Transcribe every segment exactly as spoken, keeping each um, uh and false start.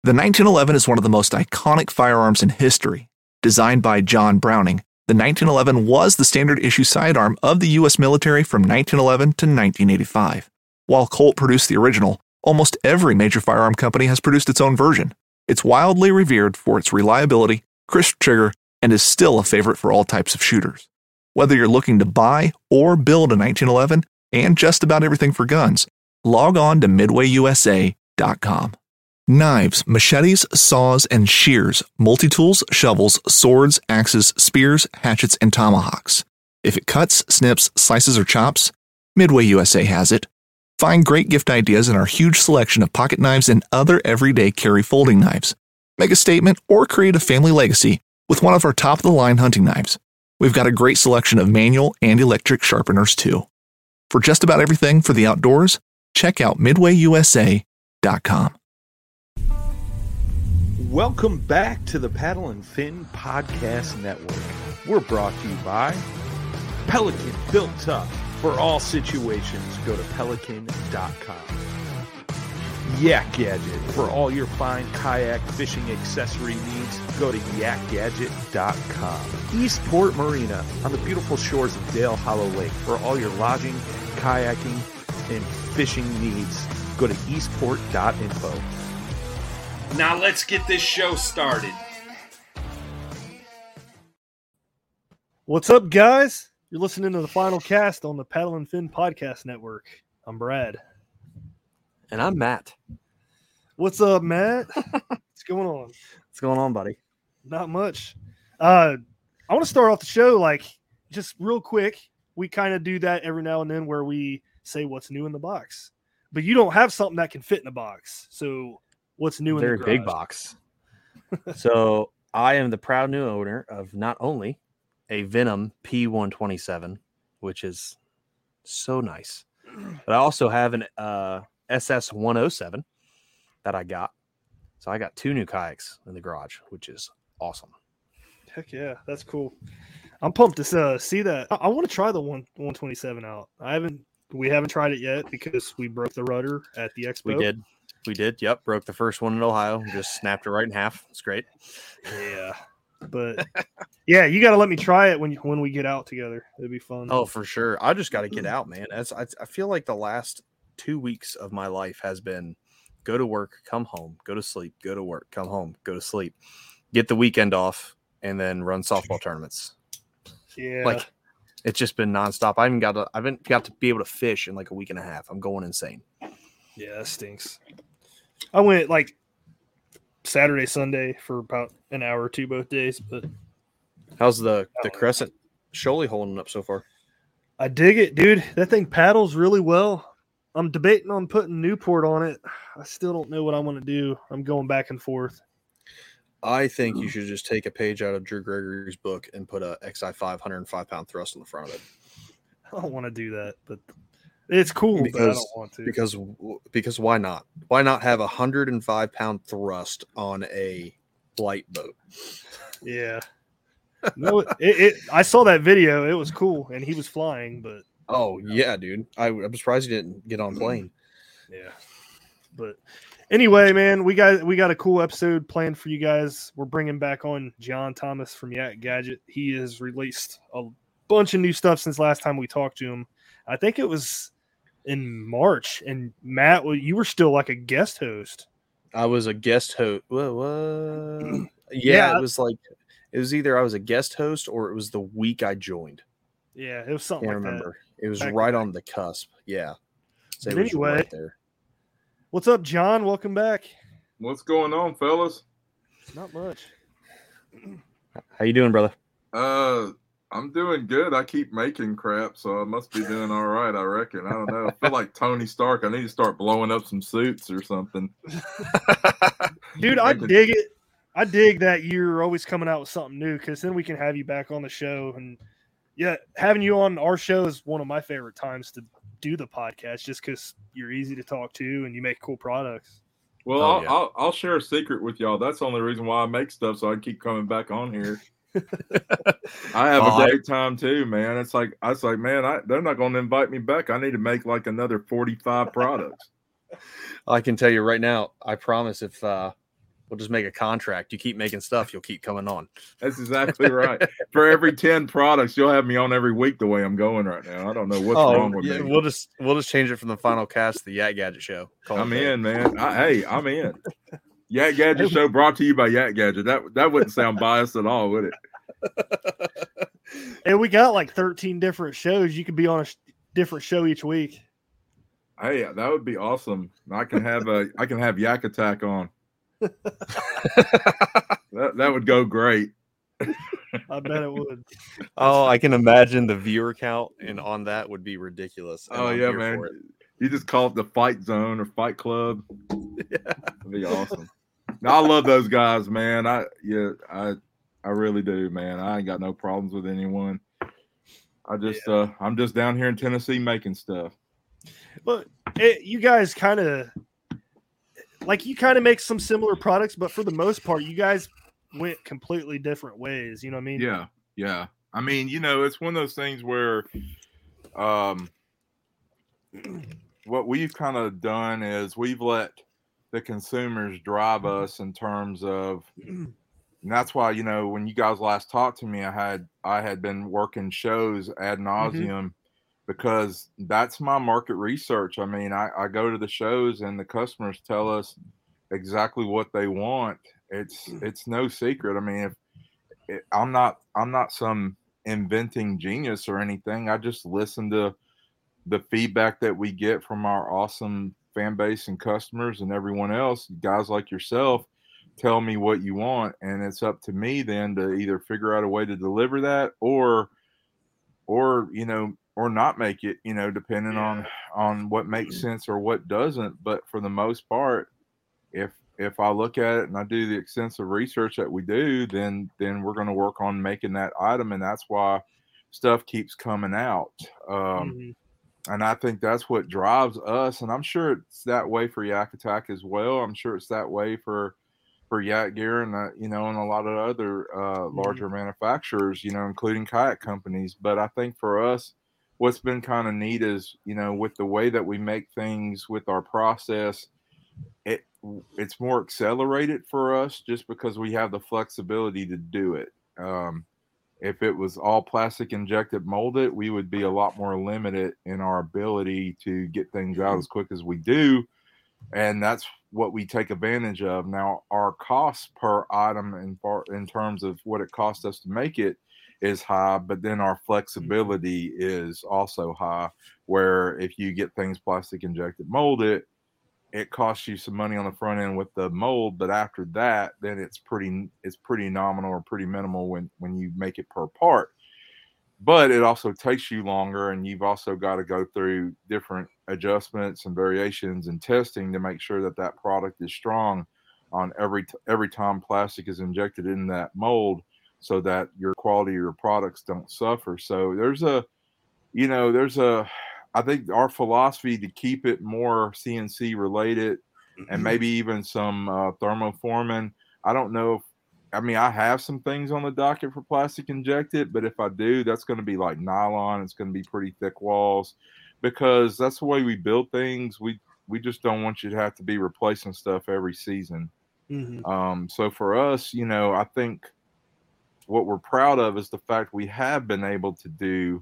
The nineteen eleven is one of the most iconic firearms in history. Designed by John Browning, the nineteen eleven was the standard issue sidearm of the U S military from nineteen eleven to nineteen eighty-five. While Colt produced the original, almost every major firearm company has produced its own version. It's wildly revered for its reliability, crisp trigger, and is still a favorite for all types of shooters. Whether you're looking to buy or build a nineteen eleven and just about everything for guns, log on to midway U S A dot com. Knives, machetes, saws, and shears, multi-tools, shovels, swords, axes, spears, hatchets, and tomahawks. If it cuts, snips, slices, or chops, Midway U S A has it. Find great gift ideas in our huge selection of pocket knives and other everyday carry folding knives. Make a statement or create a family legacy with one of our top-of-the-line hunting knives. We've got a great selection of manual and electric sharpeners, too. For just about everything for the outdoors, check out midway U S A dot com. Welcome back to the Paddle and Fin Podcast Network. We're brought to you by Pelican, built tough for all situations. Go to pelican dot com. Yak Gadget, for all your fine kayak fishing accessory needs. Go to yak gadget dot com. Eastport Marina, on the beautiful shores of Dale Hollow Lake. For all your lodging, kayaking, and fishing needs, go to eastport dot info. Now let's get this show started. What's up, guys? You're listening to the final cast on the Paddle and Fin Podcast Network. I'm Brad. And I'm Matt. What's up, Matt? What's going on? What's going on, buddy? Not much. Uh, I want to start off the show, like, just real quick. We kind of do that every now and then where we say what's new in the box. But you don't have something that can fit in a box. So what's new in Very the garage? big box. So I am the proud new owner of not only a Venom P one twenty-seven, which is so nice, but I also have an uh, S S one oh seven that I got. So I got two new kayaks in the garage, which is awesome. Heck yeah, that's cool. I'm pumped to uh, see that. I, I want to try the one one twenty-seven out. I haven't. We haven't tried it yet because we broke the rudder at the expo. We did. We did. Yep. Broke the first one in Ohio. Just snapped it right in half. It's great. Yeah. But yeah, you got to let me try it when you, when we get out together. It'd be fun. Oh, for sure. I just got to get out, man. As I, I feel like the last two weeks of my life has been go to work, come home, go to sleep, go to work, come home, go to sleep, get the weekend off, and then run softball tournaments. Yeah. Like it's just been nonstop. I haven't got to, I haven't got to be able to fish in like a week and a half. I'm going insane. Yeah, that stinks. I went like Saturday, Sunday for about an hour or two both days, but how's the the Crescent Shoalie holding up so far? I dig it, dude. That thing paddles really well. I'm debating on putting Newport on it. I still don't know what I want to do. I'm going back and forth. I think you should just take a page out of Drew Gregory's book and put a X I five one oh five pound thrust on the front of it. I don't want to do that, but it's cool, because, but I don't want to. Because, because why not? Why not have a one hundred five pound thrust on a light boat? Yeah. No, it, it. I saw that video. It was cool, and he was flying, but oh yeah, dude. I, I'm surprised he didn't get on plane. Yeah. But anyway, man, we got we got a cool episode planned for you guys. We're bringing back on John Thomas from Yak Gadget. He has released a bunch of new stuff since last time we talked to him. I think it was in March, and Matt, well, you were still like a guest host. I was a guest host. What? what? Yeah. Yeah, it was like it was either I was a guest host or it was the week I joined. Yeah, it was something Can't like remember. that. It was Back right to on the cusp. Yeah. So it But was anyway, right there. What's up, John? Welcome back. What's going on, fellas? Not much. How you doing, brother? Uh, I'm doing good. I keep making crap, so I must be doing all right, I reckon. I don't know. I feel like Tony Stark. I need to start blowing up some suits or something. Dude, I dig it. I dig that you're always coming out with something new, because then we can have you back on the show. And yeah, having you on our show is one of my favorite times to do the podcast, just because you're easy to talk to and you make cool products. Well, Oh, I'll, yeah. I'll I'll share a secret with y'all. That's the only reason why I make stuff, so I keep coming back on here. I have Oh, a I- great time too, man. It's like I was like, man, I, they're not going to invite me back. I need to make like another forty-five products. I can tell you right now, I promise if uh, We'll just make a contract. You keep making stuff, you'll keep coming on. That's exactly right. For every ten products, you'll have me on every week the way I'm going right now. I don't know what's oh, wrong with yeah, me. We'll just we'll just change it from the final cast to the Yak Gadget Show. Call I'm it there. in, man. I, hey, I'm in. Yak Gadget Show brought to you by Yak Gadget. That that wouldn't sound biased at all, would it? And we got like thirteen different shows. You could be on a sh- different show each week. Hey, that would be awesome. I can have a I can have Yak Attack on. that that would go great. I bet it would. Oh, I can imagine the viewer count and on that would be ridiculous. Oh I'm yeah, here man. for it. You just call it the Fight Zone or Fight Club. Yeah. That'd be awesome. Now, I love those guys, man. I yeah, I I really do, man. I ain't got no problems with anyone. I just yeah. uh I'm just down here in Tennessee making stuff. But it, you guys kind of like you kind of make some similar products, but for the most part, you guys went completely different ways. You know what I mean? Yeah, yeah. I mean, you know, it's one of those things where, um, what we've kind of done is we've let the consumers drive us in terms of, and that's why, you know, when you guys last talked to me, I had I had been working shows ad nauseum. Mm-hmm. Because that's my market research. I mean, I, I go to the shows and the customers tell us exactly what they want. It's it's no secret. I mean, if it, I'm not I'm not some inventing genius or anything. I just listen to the feedback that we get from our awesome fan base and customers and everyone else. Guys like yourself tell me what you want, and it's up to me then to either figure out a way to deliver that or or you know. or not make it, you know, depending yeah. on, on what makes sense or what doesn't. But for the most part, if, if I look at it and I do the extensive research that we do, then, then we're going to work on making that item. And that's why stuff keeps coming out. Um, mm-hmm. And I think that's what drives us. And I'm sure it's that way for Yak Attack as well. I'm sure it's that way for, for Yak Gear and, uh, you know, and a lot of other uh, larger mm-hmm. manufacturers, you know, including kayak companies. But I think for us, what's been kind of neat is, you know, with the way that we make things with our process, it it's more accelerated for us just because we have the flexibility to do it. Um, if it was all plastic injected molded, we would be a lot more limited in our ability to get things out as quick as we do. And that's what we take advantage of. Now, our cost per item in, in terms of what it costs us to make it is high, but then our flexibility is also high, where if you get things plastic injected molded, it costs you some money on the front end with the mold, but after that, then it's pretty it's pretty nominal or pretty minimal when when you make it per part. But it also takes you longer, and you've also got to go through different adjustments and variations and testing to make sure that that product is strong on every every time plastic is injected in that mold, so that your quality of your products don't suffer. So there's a, you know, there's a, I think our philosophy to keep it more C N C related mm-hmm. and maybe even some uh, thermoforming. I don't know if, I mean, I have some things on the docket for plastic injected, but if I do, that's going to be like nylon. It's going to be pretty thick walls because that's the way we build things. We, we just don't want you to have to be replacing stuff every season. Mm-hmm. Um, so for us, you know, I think, what we're proud of is the fact we have been able to do,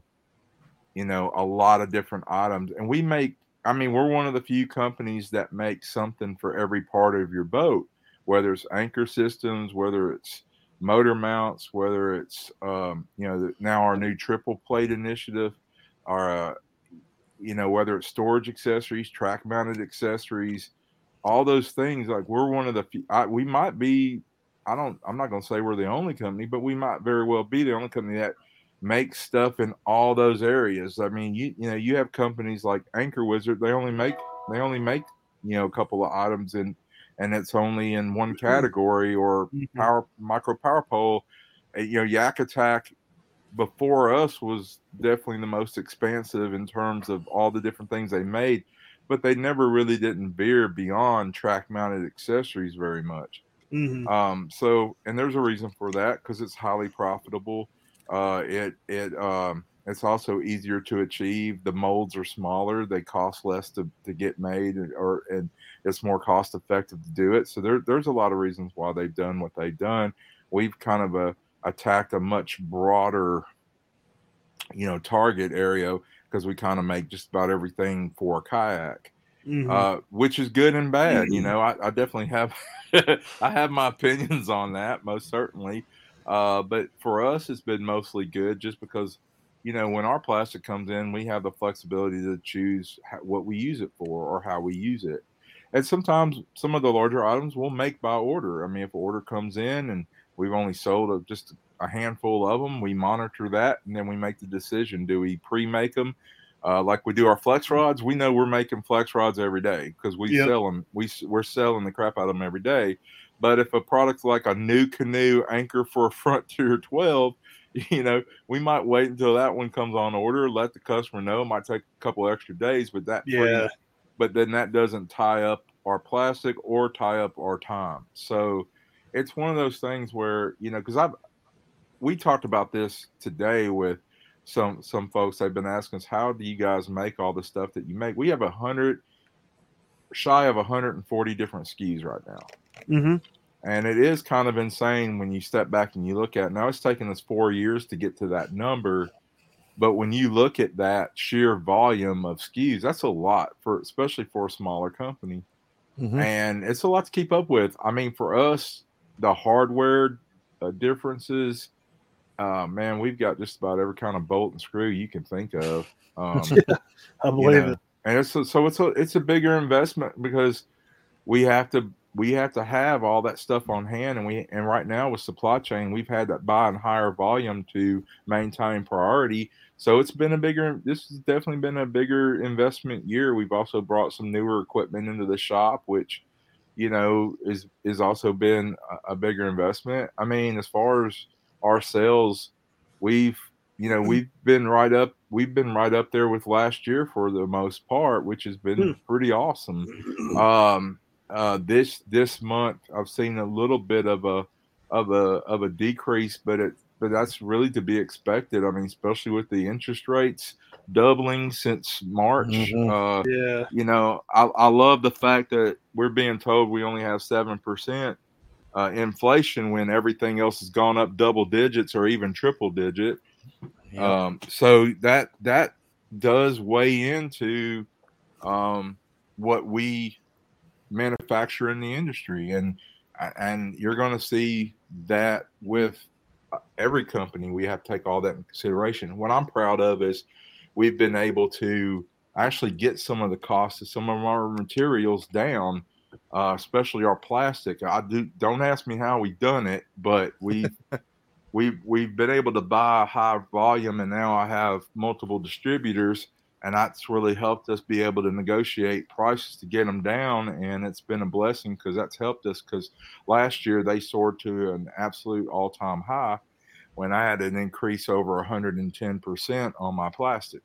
you know, a lot of different items. And we make, I mean, we're one of the few companies that make something for every part of your boat, whether it's anchor systems, whether it's motor mounts, whether it's, um, you know, now our new triple plate initiative, our, uh, you know, whether it's storage accessories, track mounted accessories, all those things. Like we're one of the few, I, we might be, I don't, I'm not going to say we're the only company, but we might very well be the only company that makes stuff in all those areas. I mean, you, you know, you have companies like Anchor Wizard, they only make, they only make, you know, a couple of items in, and it's only in one category, or power, micro power pole. You know, Yak Attack before us was definitely the most expansive in terms of all the different things they made, but they never really didn't veer beyond track mounted accessories very much. Mm-hmm. Um, so, and there's a reason for that, because it's highly profitable. Uh, it, it, um, it's also easier to achieve. The molds are smaller; they cost less to, to get made, or and it's more cost effective to do it. So there, there's a lot of reasons why they've done what they've done. We've kind of uh, attacked a much broader, you know, target area because we kind of make just about everything for a kayak. Mm-hmm. Uh, which is good and bad. Mm-hmm. You know, I, I definitely have, I have my opinions on that, most certainly. Uh, but for us, it's been mostly good just because, you know, when our plastic comes in, we have the flexibility to choose how, what we use it for or how we use it. And sometimes some of the larger items we'll make by order. I mean, if an order comes in and we've only sold a, just a handful of them, we monitor that and then we make the decision. Do we pre-make them? Uh, like we do our flex rods, we know we're making flex rods every day because we yep. sell them. We, we're selling the crap out of them every day. But if a product's like a new canoe anchor for a Frontier twelve, you know, we might wait until that one comes on order, let the customer know. It might take a couple extra days, but that yeah. free, but then that doesn't tie up our plastic or tie up our time. So it's one of those things where, you know, because I've we talked about this today with some some folks. They've been asking us, how do you guys make all the stuff that you make? We have a hundred shy of one hundred forty different S K Us right now. Mm-hmm. And it is kind of insane when you step back and you look at it. Now it's taken us four years to get to that number. But when you look at that sheer volume of S K Us, that's a lot for, especially for a smaller company. Mm-hmm. And it's a lot to keep up with. I mean, for us, the hardware uh, differences, uh, man, we've got just about every kind of bolt and screw you can think of. Um, yeah, I believe you know, it. And it's a, so it's a it's a bigger investment because we have to we have to have all that stuff on hand, and we and right now with supply chain, we've had to buy in higher volume to maintain priority. So it's been a bigger. This has definitely been a bigger investment year. We've also brought some newer equipment into the shop, which, you know, is is also been a, a bigger investment. I mean, as far as our sales, we've you know we've been right up we've been right up there with last year for the most part, which has been pretty awesome. Um, uh, this this month, I've seen a little bit of a of a of a decrease, but it but that's really to be expected. I mean, especially with the interest rates doubling since March. Mm-hmm. Uh, yeah, you know, I, I love the fact that we're being told we only have seven percent uh, inflation when everything else has gone up double digits or even triple digit. Yep. Um, so that that does weigh into um, what we manufacture in the industry, and and you're going to see that with every company. We have to take all that in consideration. What I'm proud of is we've been able to actually get some of the costs of some of our materials down, uh, especially our plastic. I do don't ask me how we've done it, but we we've we've been able to buy high volume, and now I have multiple distributors, and that's really helped us be able to negotiate prices to get them down. And it's been a blessing because that's helped us, because last year they soared to an absolute all-time high when I had an increase over one hundred ten percent on my plastic.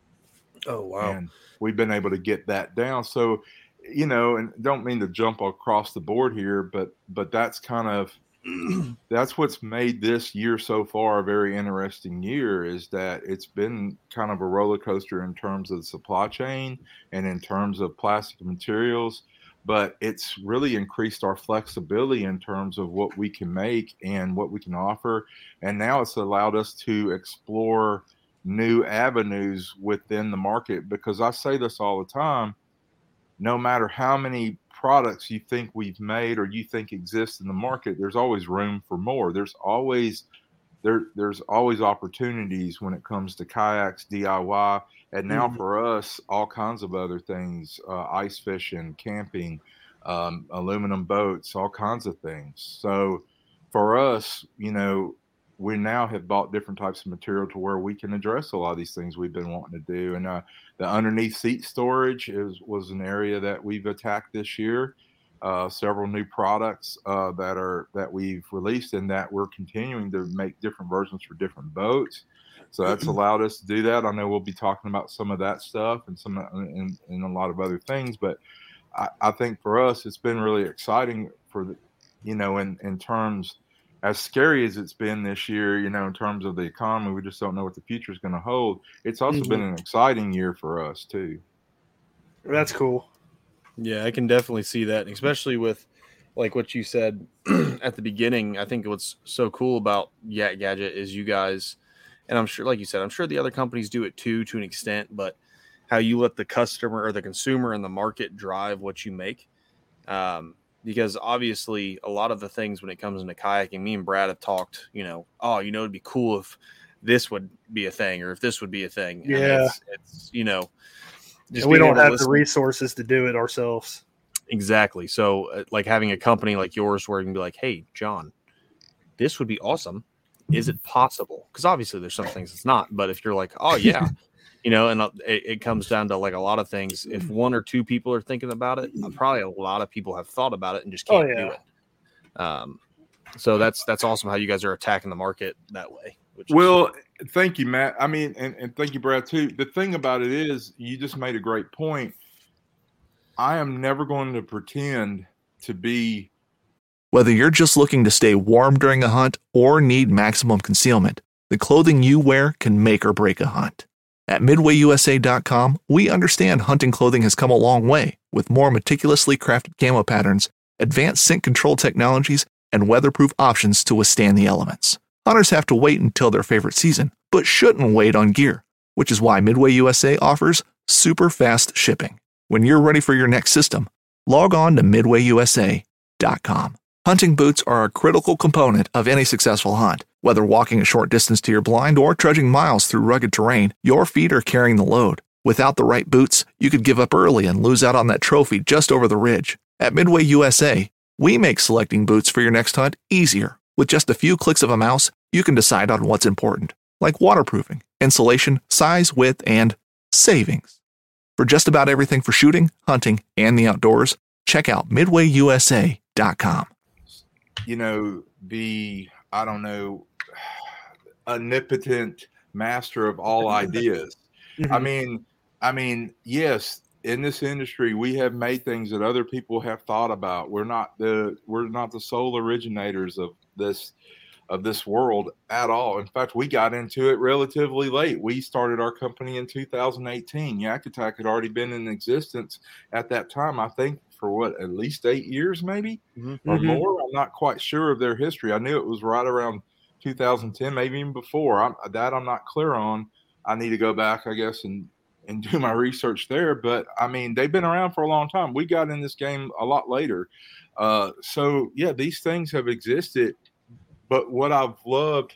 Oh, wow. And we've been able to get that down. So, you know, and don't mean to jump across the board here, but but that's kind of that's what's made this year so far a very interesting year, is that it's been kind of a roller coaster in terms of the supply chain and in terms of plastic materials, but it's really increased our flexibility in terms of what we can make and what we can offer. And now it's allowed us to explore new avenues within the market, because I say this all the time, no matter how many products you think we've made or you think exist in the market, there's always room for more. There's always there there's always opportunities when it comes to kayaks, D I Y, and now mm-hmm. for us, all kinds of other things, uh, ice fishing, camping, um, aluminum boats, all kinds of things. So for us, you know, we now have bought different types of material to where we can address a lot of these things we've been wanting to do. And uh, the underneath seat storage is was an area that we've attacked this year. Uh, several new products uh, that are that we've released, and that we're continuing to make different versions for different boats. So that's allowed us to do that. I know we'll be talking about some of that stuff and some and, and a lot of other things, but I, I think for us, it's been really exciting for the, you know, in, in terms as scary as it's been this year, you know, in terms of the economy, we just don't know what the future is going to hold. It's also Mhm. been an exciting year for us too. That's cool. Yeah, I can definitely see that, especially with like what you said at the beginning. I think what's so cool about Yak Gadget is you guys, and I'm sure, like you said, I'm sure the other companies do it too, to an extent, but how you let the customer or the consumer and the market drive what you make. Um, because obviously a lot of the things when it comes into kayaking, me and Brad have talked, you know, oh, you know, it'd be cool if this would be a thing or if this would be a thing. And Yeah. it's, it's, you know, just And we being don't able to have listen- the resources to do it ourselves. Exactly. So, uh, like having a company like yours where you can be like, hey, John, this would be awesome. Is it possible? Because obviously there's some things it's not. But if you're like, oh, yeah, you know, and it, it comes down to like a lot of things. If one or two people are thinking about it, uh, probably a lot of people have thought about it and just Oh, can't yeah. do it. Um, so that's that's awesome how you guys are attacking the market that way. Which is- Well, thank you, Matt. I mean, and, and thank you, Brad, too. The thing about it is, you just made a great point. I am never going to pretend to be. Whether you're just looking to stay warm during a hunt or need maximum concealment, the clothing you wear can make or break a hunt. At midway U S A dot com, we understand hunting clothing has come a long way with more meticulously crafted camo patterns, advanced scent control technologies, and weatherproof options to withstand the elements. Hunters have to wait until their favorite season, but shouldn't wait on gear, which is why Midway U S A offers super fast shipping. When you're ready for your next system, log on to midway U S A dot com. Hunting boots are a critical component of any successful hunt. Whether walking a short distance to your blind or trudging miles through rugged terrain, your feet are carrying the load. Without the right boots, you could give up early and lose out on that trophy just over the ridge. At Midway U S A, we make selecting boots for your next hunt easier. With just a few clicks of a mouse, you can decide on what's important, like waterproofing, insulation, size, width, and savings. For just about everything for shooting, hunting, and the outdoors, check out midway U S A dot com. You know, the, I don't know, omnipotent master of all ideas. I mean, I mean, yes, in this industry, we have made things that other people have thought about. We're not the, we're not the sole originators of this, of this world at all. In fact, we got into it relatively late. We started our company in two thousand eighteen. Yak Attack had already been in existence at that time, I think, for what, at least eight years maybe Mhm. or Mhm. more. I'm not quite sure of their history. I knew it was right around two thousand ten, maybe even before. I'm, that I'm not clear on. I need to go back, I guess, and and do my research there. But I mean, they've been around for a long time. We got in this game a lot later. Uh, so yeah, these things have existed. But what I've loved,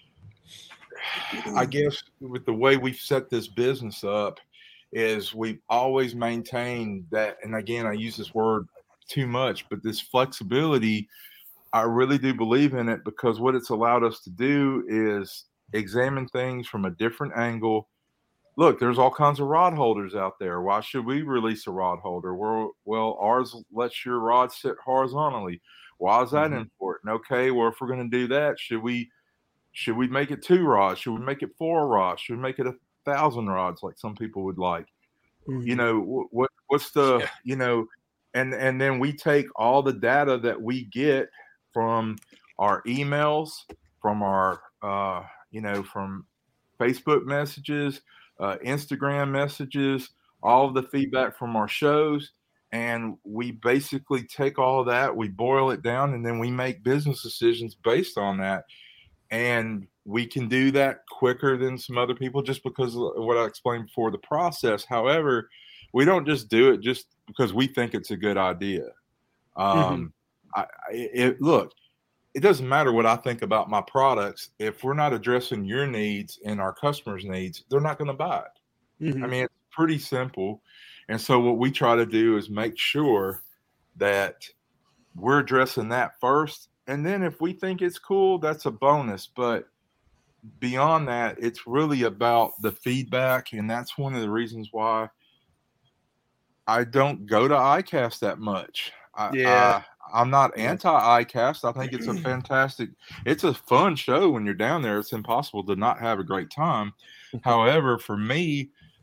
I guess, with the way we've set this business up, is we've always maintained that. And again, I use this word too much, but this flexibility, I really do believe in it, because what it's allowed us to do is examine things from a different angle. Look, there's all kinds of rod holders out there. Why should we release a rod holder? Well, well, ours lets your rod sit horizontally. Why is that Mhm. important? Okay, well, if we're going to do that, should we should we make it two rods? Should we make it four rods? Should we make it a thousand rods like some people would like? You know, wh- what what's the Yeah. you know, and and then we take all the data that we get from our emails, from our uh, you know, from Facebook messages, uh, Instagram messages, all of the feedback from our shows, and we basically take all of that, we boil it down, and then we make business decisions based on that. And we can do that quicker than some other people just because of what I explained before, the process. However, we don't just do it just because we think it's a good idea. Um, I, I- it, look, it doesn't matter what I think about my products. If we're not addressing your needs and our customers' needs, they're not going to buy it. I mean, it's pretty simple. And so what we try to do is make sure that we're addressing that first. And then if we think it's cool, that's a bonus. But beyond that, it's really about the feedback. And that's one of the reasons why I don't go to iCast that much. I, Yeah. I, I'm not anti-iCast. I think it's a fantastic, it's a fun show when you're down there. It's impossible to not have a great time. However, for me,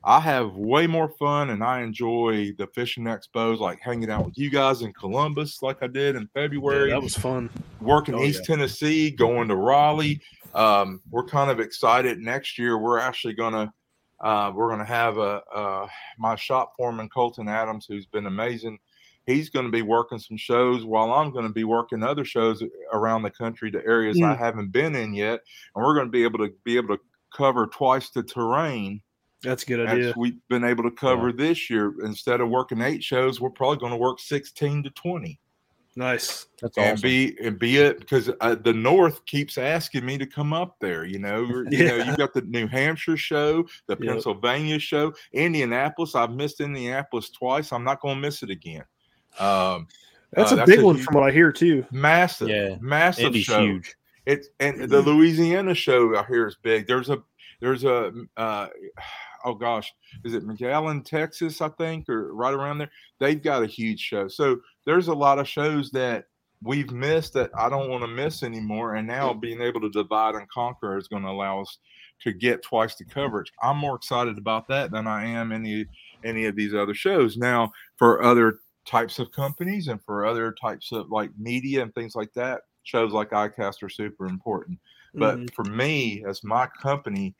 I have way more fun and I enjoy the fishing expos, like hanging out with you guys in Columbus, like I did in February. Yeah, that was fun. Working Oh, East yeah. Tennessee, going to Raleigh. Um, we're kind of excited. Next year, we're actually gonna uh, we're gonna have a, a my shop foreman Colton Adams, who's been amazing. He's going to be working some shows while I'm going to be working other shows around the country to areas Mm. I haven't been in yet, and we're going to be able to be able to cover twice the terrain That's a good idea. as we've been able to cover Yeah. this year. Instead of working eight shows, we're probably going to work sixteen to twenty. Nice. That's And awesome. be and be it because uh, the North keeps asking me to come up there. You know, you know, Yeah. you've got the New Hampshire show, the Yep. Pennsylvania show, Indianapolis. I've missed Indianapolis twice. I'm not going to miss it again. Um, That's uh, a that's big a one huge- from what I hear too. massive, Yeah. massive Indy's show. huge. It's and the Louisiana show I hear is big. There's a there's a uh, oh gosh, is it McAllen, Texas? I think, or right around there. They've got a huge show. So there's a lot of shows that we've missed that I don't want to miss anymore. And now being able to divide and conquer is going to allow us to get twice the coverage. I'm more excited about that than I am any any of these other shows. Now, for other types of companies and for other types of like media and things like that, shows like iCast are super important. But Mhm. for me, as my company,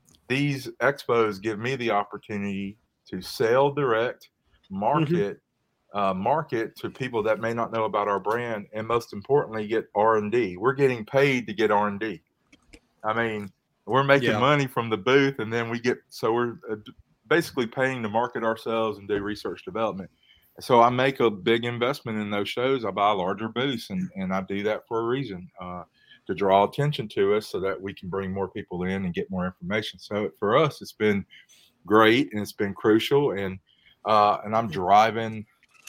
these expos give me the opportunity to sell direct, market, uh, market to people that may not know about our brand, and most importantly, get R and D. We're getting paid to get R and D. I mean, we're making Yeah. money from the booth, and then we get so we're uh, basically paying to market ourselves and do research development. So I make a big investment in those shows. I buy larger booths, and, and I do that for a reason, uh, to draw attention to us so that we can bring more people in and get more information. So for us, it's been great and it's been crucial. And uh, and I'm driving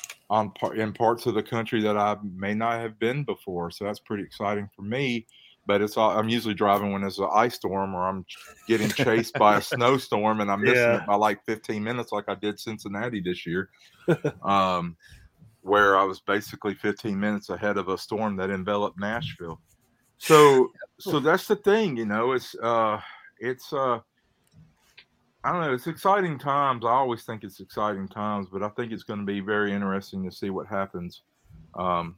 on par- in parts of the country that I may not have been before. So that's pretty exciting for me. But it's all, I'm usually driving when there's an ice storm or I'm getting chased by a snowstorm and I'm missing Yeah. it by like fifteen minutes, like I did Cincinnati this year, um, where I was basically fifteen minutes ahead of a storm that enveloped Nashville. So, so that's the thing, you know, it's, uh, it's, uh, I don't know, it's exciting times. I always think it's exciting times, but I think it's going to be very interesting to see what happens, um,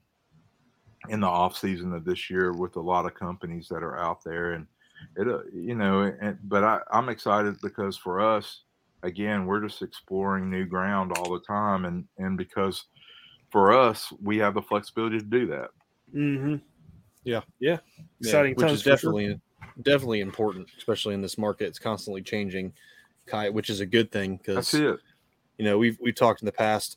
in the off season of this year with a lot of companies that are out there. And it, uh, you know, and, but I, I'm excited because for us, again, we're just exploring new ground all the time. And, and because for us, we have the flexibility to do that. Mm-hmm. Yeah. Yeah. Exciting which times is for sure. definitely definitely important, especially in this market. It's constantly changing, Kite, which is a good thing That's because it. you know we've we've talked in the past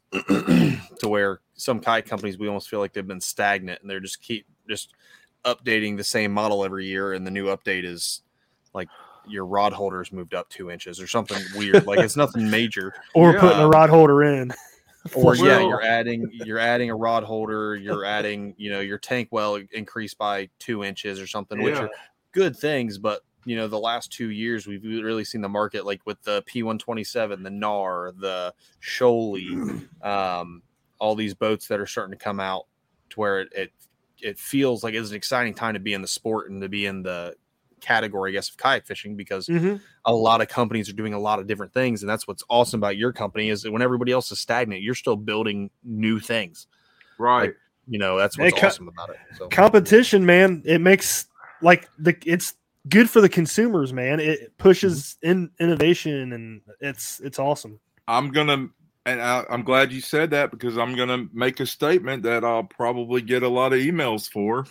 to where some kite companies we almost feel like they've been stagnant and they're just keep just updating the same model every year, and the new update is like your rod holders moved up two inches or something weird. Like it's nothing major. Or Yeah. putting a rod holder in. Or yeah, Well- you're adding you're adding a rod holder, you're adding, you know, your tank well increased by two inches or something, which Yeah. are good things. But you know, the last two years we've really seen the market like with the P one twenty-seven, the N A R, the Shoaly, um, all these boats that are starting to come out to where it it, it feels like it's an exciting time to be in the sport and to be in the category, I guess, of kayak fishing, because Mm-hmm. a lot of companies are doing a lot of different things. And that's what's awesome about your company is that when everybody else is stagnant, you're still building new things. Right. Like, you know, that's what's Hey, co- awesome about it. So Competition, man, it makes like the it's good for the consumers, man. It pushes in innovation and it's it's awesome. I'm gonna, and I, I'm glad you said that because I'm gonna make a statement that I'll probably get a lot of emails for.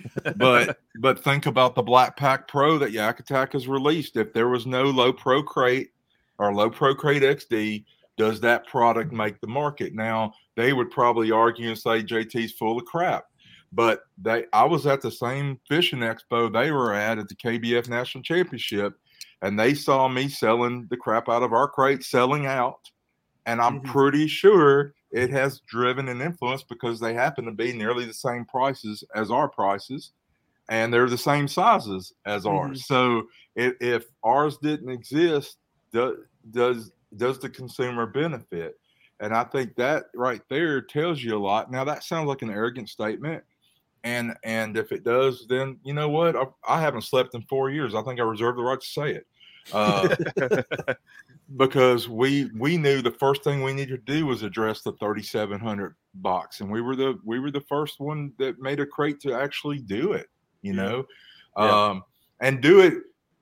but but think about the Black Pack Pro that Yak Attack has released. If there was no Low Pro Crate or Low Pro Crate X D, does that product make the market? Now they would probably argue and say J T's full of crap. But they, I was at the same fishing expo they were at at the K B F National Championship, and they saw me selling the crap out of our crate, selling out. And I'm Mhm. pretty sure it has driven an influence because they happen to be nearly the same prices as our prices, and they're the same sizes as ours. So if, if ours didn't exist, do, does does the consumer benefit? And I think that right there tells you a lot. Now that sounds like an arrogant statement. And and if it does, then you know what? I, I haven't slept in four years. I think I reserve the right to say it. Uh, because we we knew the first thing we needed to do was address the thirty-seven hundred box, and we were the we were the first one that made a crate to actually do it. You Yeah. know, Yeah. um, and do it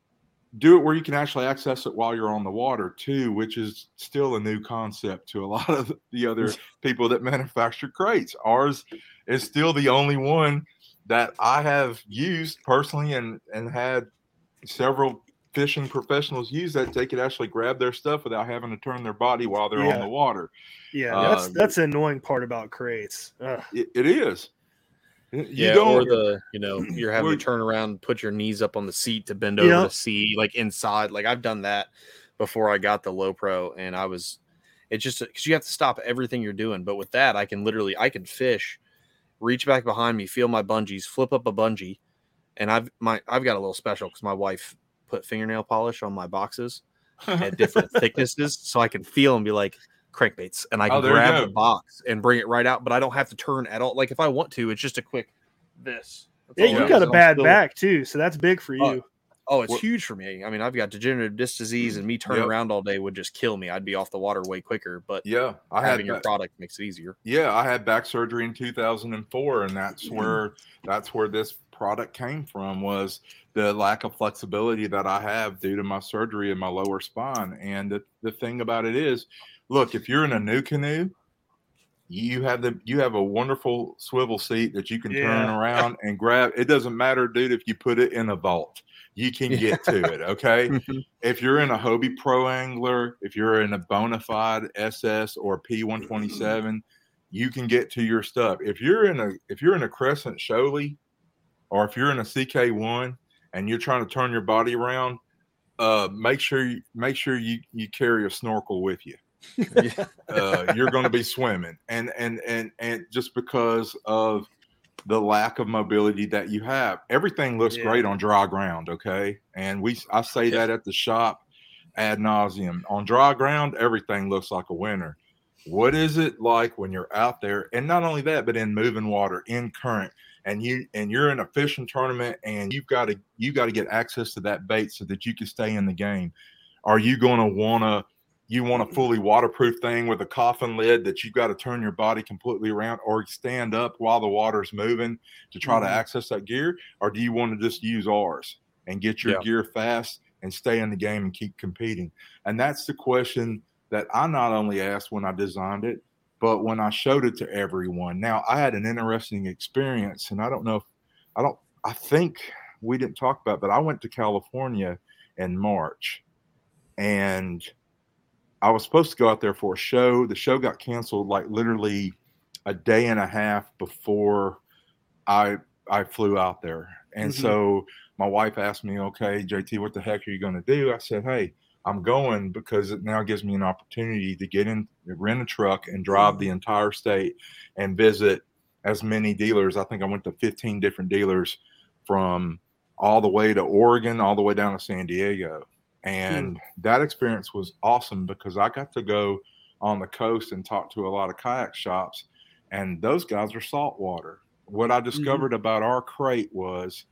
do it where you can actually access it while you're on the water too, which is still a new concept to a lot of the other people that manufacture crates. Ours is still the only one that I have used personally, and and had several fishing professionals use that they could actually grab their stuff without having to turn their body while they're Yeah. on the water. Yeah, Uh, that's that's the annoying part about crates. Ugh. It, it is. You yeah, don't. or the you know you're having Well, to turn around, put your knees up on the seat to bend over Yeah. to see like inside. Like I've done that before I got the Low Pro, and I was it's just because you have to stop everything you're doing. But with that, I can literally I can fish, reach back behind me, feel my bungees, flip up a bungee, and I've my I've got a little special because my wife put fingernail polish on my boxes at different thicknesses, so I can feel and be like crankbaits, and I can Oh, there you grab go. the box and bring it right out, but I don't have to turn at all. Like if I want to, it's just a quick this. That's Yeah, all you it is. got a I'm bad still- back too, so that's big for you. Oh, Oh, it's What- huge for me. I mean, I've got degenerative disc disease, and me turning Yep. around all day would just kill me. I'd be off the water way quicker. But Yeah, I had having your that- product makes it easier. Yeah, I had back surgery in two thousand four, and that's where that's where this product came from, was the lack of flexibility that I have due to my surgery in my lower spine. And the, the thing about it is, look, if you're in a new canoe, you have the you have a wonderful swivel seat that you can turn Yeah. around and grab. It doesn't matter, dude, if you put it in a vault. You can get to it, okay? If you're in a Hobie Pro Angler, if you're in a Bonafide S S or P one twenty-seven, you can get to your stuff. If you're in a if you're in a Crescent Sholey, or if you're in a C K one and you're trying to turn your body around, uh, make sure you make sure you you carry a snorkel with you. uh, you're going to be swimming, and and and and just because of the lack of mobility that you have, everything looks Yeah. great on dry ground. Okay, and we I say that at the shop ad nauseum. On dry ground, everything looks like a winner. What is it like when you're out there, and not only that, but in moving water, in current, and you and you're in a fishing tournament, and you've got to you got to get access to that bait so that you can stay in the game. Are you going to want to you want a fully waterproof thing with a coffin lid that you've got to turn your body completely around, or stand up while the water's moving to try Mhm. to access that gear? Or do you want to just use ours and get your Yeah. gear fast and stay in the game and keep competing? And that's the question that I not only asked when I designed it, but when I showed it to everyone. Now, I had an interesting experience, and I don't know if I don't I think we didn't talk about, but I went to California in March, and I was supposed to go out there for a show. The show got canceled like literally a day and a half before I I flew out there. And Mhm. so my wife asked me, okay, J T, what the heck are you going to do? I said, hey, I'm going because it now gives me an opportunity to get in, rent a truck and drive the entire state and visit as many dealers. I think I went to fifteen different dealers from all the way to Oregon, all the way down to San Diego. And that experience was awesome because I got to go on the coast and talk to a lot of kayak shops, and those guys are saltwater. What I discovered about our crate was,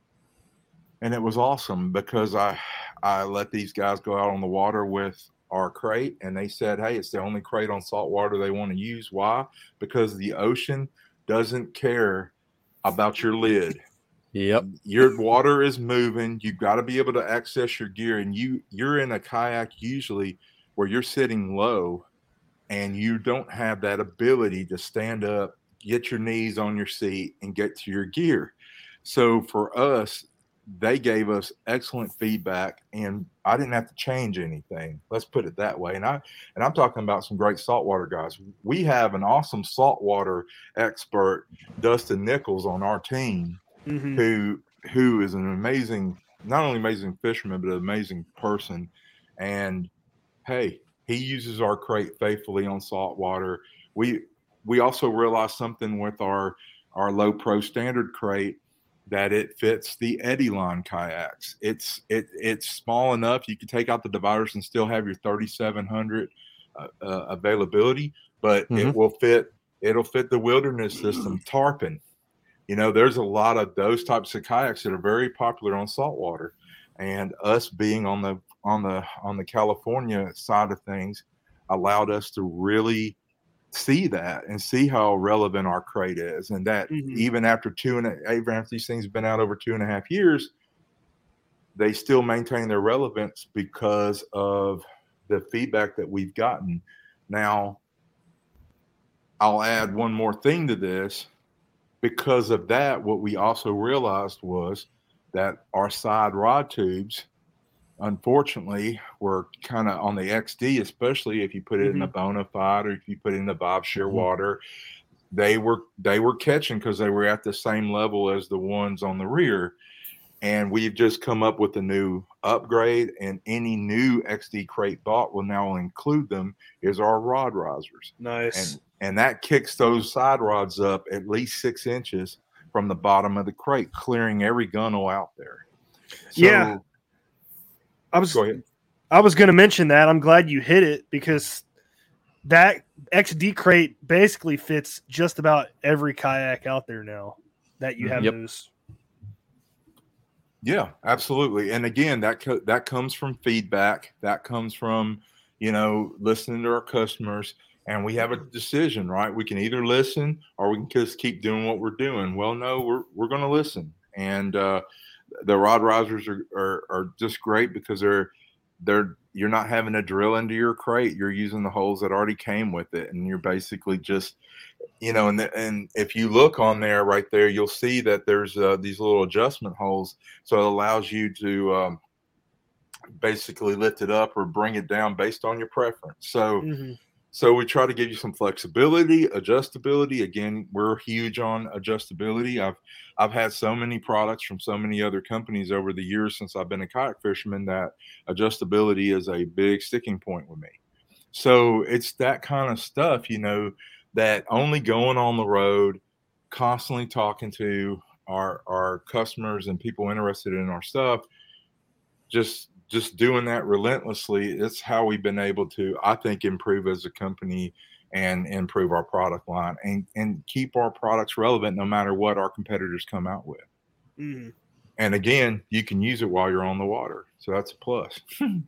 and it was awesome because I I let these guys go out on the water with our crate, and they said, hey, it's the only crate on saltwater they want to use. Why? Because the ocean doesn't care about your lid. Yep. Your water is moving. You've got to be able to access your gear, and you you're in a kayak usually where you're sitting low and you don't have that ability to stand up, get your knees on your seat, and get to your gear. So for us, they gave us excellent feedback, and I didn't have to change anything. Let's put it that way. And I and I'm talking about some great saltwater guys. We have an awesome saltwater expert, Dustin Nichols, on our team, Mhm. who who is an amazing, not only amazing fisherman, but an amazing person. And hey, he uses our crate faithfully on saltwater. We we also realized something with our our low pro standard crate, that it fits the Eddy line kayaks. It's it it's small enough you can take out the dividers and still have your thirty-seven hundred uh, uh, availability, but Mhm. it will fit. It'll fit the wilderness system tarpon. You know, there's a lot of those types of kayaks that are very popular on saltwater, and us being on the on the on the California side of things allowed us to really see that and see how relevant our crate is, and that Mhm. even after two and a, even after these things have been out over two and a half years, they still maintain their relevance because of the feedback that we've gotten. Now, I'll add one more thing to this. Because of that, what we also realized was that our side rod tubes, unfortunately, were kind of on the X D, especially if you put it in the Bonafide or if you put it in the Bob Shearwater. They were they were catching because they were at the same level as the ones on the rear. And we've just come up with a new upgrade, and any new X D crate bought will now include them is our rod risers. Nice. And and that kicks those side rods up at least six inches from the bottom of the crate, clearing every gunnel out there. So, yeah. I was go ahead. I was going to mention that. I'm glad you hit it, because that X D crate basically fits just about every kayak out there now that you have Yep. those. Yeah, absolutely. And again, that co- that comes from feedback. That comes from, you know, listening to our customers. And we have a decision, right? We can either listen or we can just keep doing what we're doing. Well, no, we're we're going to listen. And uh, the rod risers are, are are just great because they're they're you're not having to drill into your crate. You're using the holes that already came with it, and you're basically just, you know, and the, and if you look on there right there, you'll see that there's uh, these little adjustment holes. So it allows you to um, basically lift it up or bring it down based on your preference. So. Mm-hmm. So we try to give you some flexibility, adjustability. Again, we're huge on adjustability. I've I've had so many products from so many other companies over the years since I've been a kayak fisherman that adjustability is a big sticking point with me. So it's that kind of stuff, you know, that only going on the road, constantly talking to our our customers and people interested in our stuff, just just doing that relentlessly, it's how we've been able to, I think, improve as a company and improve our product line and, and keep our products relevant no matter what our competitors come out with. Mm-hmm. And again, you can use it while you're on the water. So that's a plus.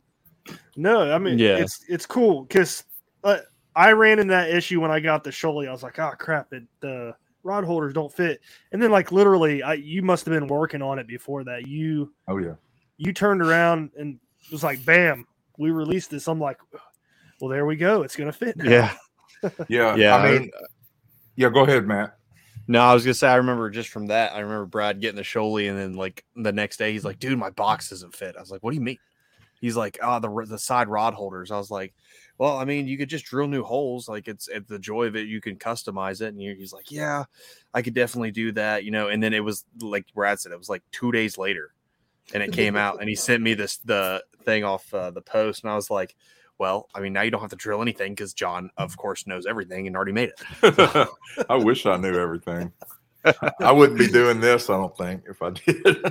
No, I mean, Yeah. it's it's cool because uh, I ran into that issue when I got the Shoaly. I was like, oh, crap, it, the rod holders don't fit. And then, like, literally, I, you must have been working on it before that. You Oh, yeah. You turned around and it was like, bam, we released this. I'm like, well, there we go. It's going to fit now. Yeah. Yeah. Yeah. I mean, yeah, go ahead, Matt. No, I was gonna say I remember just from that. I remember Brad getting the Shoaly, and then like the next day, he's like, "Dude, my box doesn't fit." I was like, "What do you mean?" He's like, "Oh, the the side rod holders." I was like, "Well, I mean, you could just drill new holes. Like it's it's the joy of it. You can customize it." And he's like, "Yeah, I could definitely do that." You know. And then it was like Brad said, it was like two days later, and it came out, and he sent me this the thing off uh, the post, and I was like, well, I mean, now you don't have to drill anything because John, of course, knows everything and already made it. I wish I knew everything. I wouldn't be doing this, I don't think, if I did.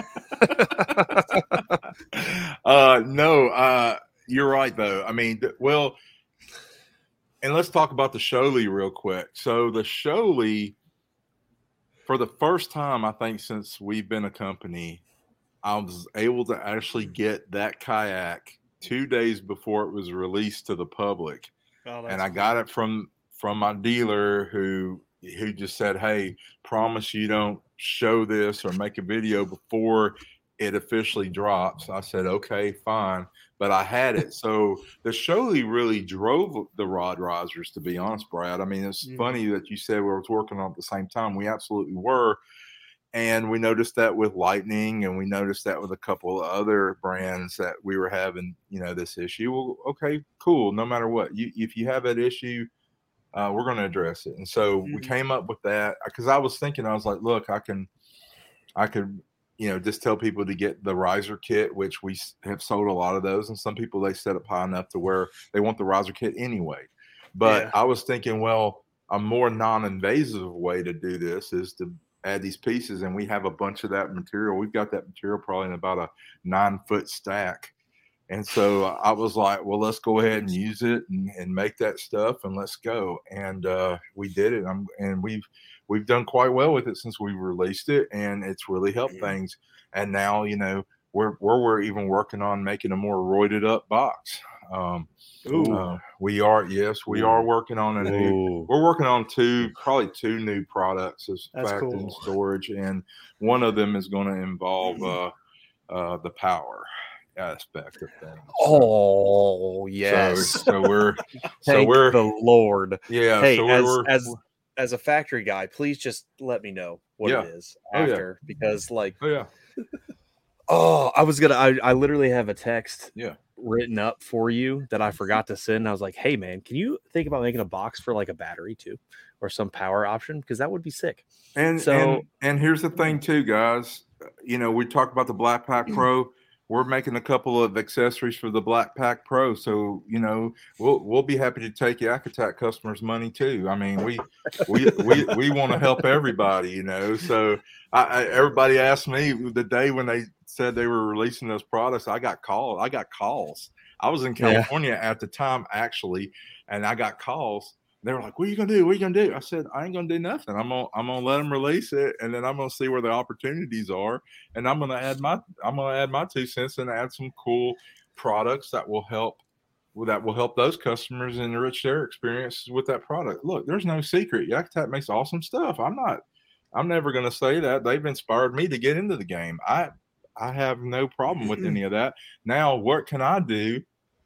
uh, no, uh, you're right, though. I mean, th- well, and let's talk about the Shoaly real quick. So the Shoaly, for the first time, I think, since we've been a company, I was able to actually get that kayak two days before it was released to the public. Oh, and I got it from from my dealer who who just said, hey, promise you don't show this or make a video before it officially drops. I said, okay, fine. But I had it. So the Shoaly really drove the rod risers, to be honest, Brad. I mean, it's Mm. funny that you said we were working on it at the same time. We absolutely were. And we noticed that with Lightning, and we noticed that with a couple of other brands that we were having, you know, this issue. Well, okay, cool. No matter what, you, if you have that issue, uh, we're going to address it. And so Mhm. we came up with that because I was thinking, I was like, look, I can, I could, you know, just tell people to get the riser kit, which we have sold a lot of those. And some people, they set up high enough to where they want the riser kit anyway. But Yeah. I was thinking, well, a more non-invasive way to do this is to add these pieces, and we have a bunch of that material. We've got that material probably in about a nine foot stack. And so I was like, well, let's go ahead and use it and, and make that stuff and let's go. And uh, we did it. I'm, and we've, we've done quite well with it since we released it, and it's really helped things. And now, you know, we're we're, we're even working on making a more roided up box. Um, uh, we are yes, we Ooh. are working on a new. Ooh. We're working on two, probably two new products as That's fact cool. in storage, and one of them is going to involve uh, uh, the power aspect of things. Oh yes. So, so we're so Thank we're the Lord. yeah. Hey, so as we're, as we're as a factory guy, please just let me know what Yeah. it is Oh, yeah. after, because like, oh yeah oh, I was gonna, I, I literally have a text yeah written up for you that I forgot to send. I was like, hey man, can you think about making a box for like a battery too, or some power option, because that would be sick. and So- and and here's the thing too, guys. You know, we talked about the Black Pack Pro. We're making a couple of accessories for the Black Pack Pro, so you know we'll we'll be happy to take Yak Attack customers' money too. I mean, we we we we want to help everybody, you know. So I, I, everybody asked me the day when they said they were releasing those products. I got called. I got calls. I was in California yeah. at the time actually, and I got calls. They were like, "What are you gonna do? What are you gonna do?" I said, "I ain't gonna do nothing. I'm gonna I'm gonna let them release it, and then I'm gonna see where the opportunities are, and I'm gonna add my I'm gonna add my two cents and add some cool products that will help that will help those customers enrich their experiences with that product. Look, there's no secret. Yak Attack makes awesome stuff. I'm not I'm never gonna say that. They've inspired me to get into the game. I I have no problem with any of that. Now, what can I do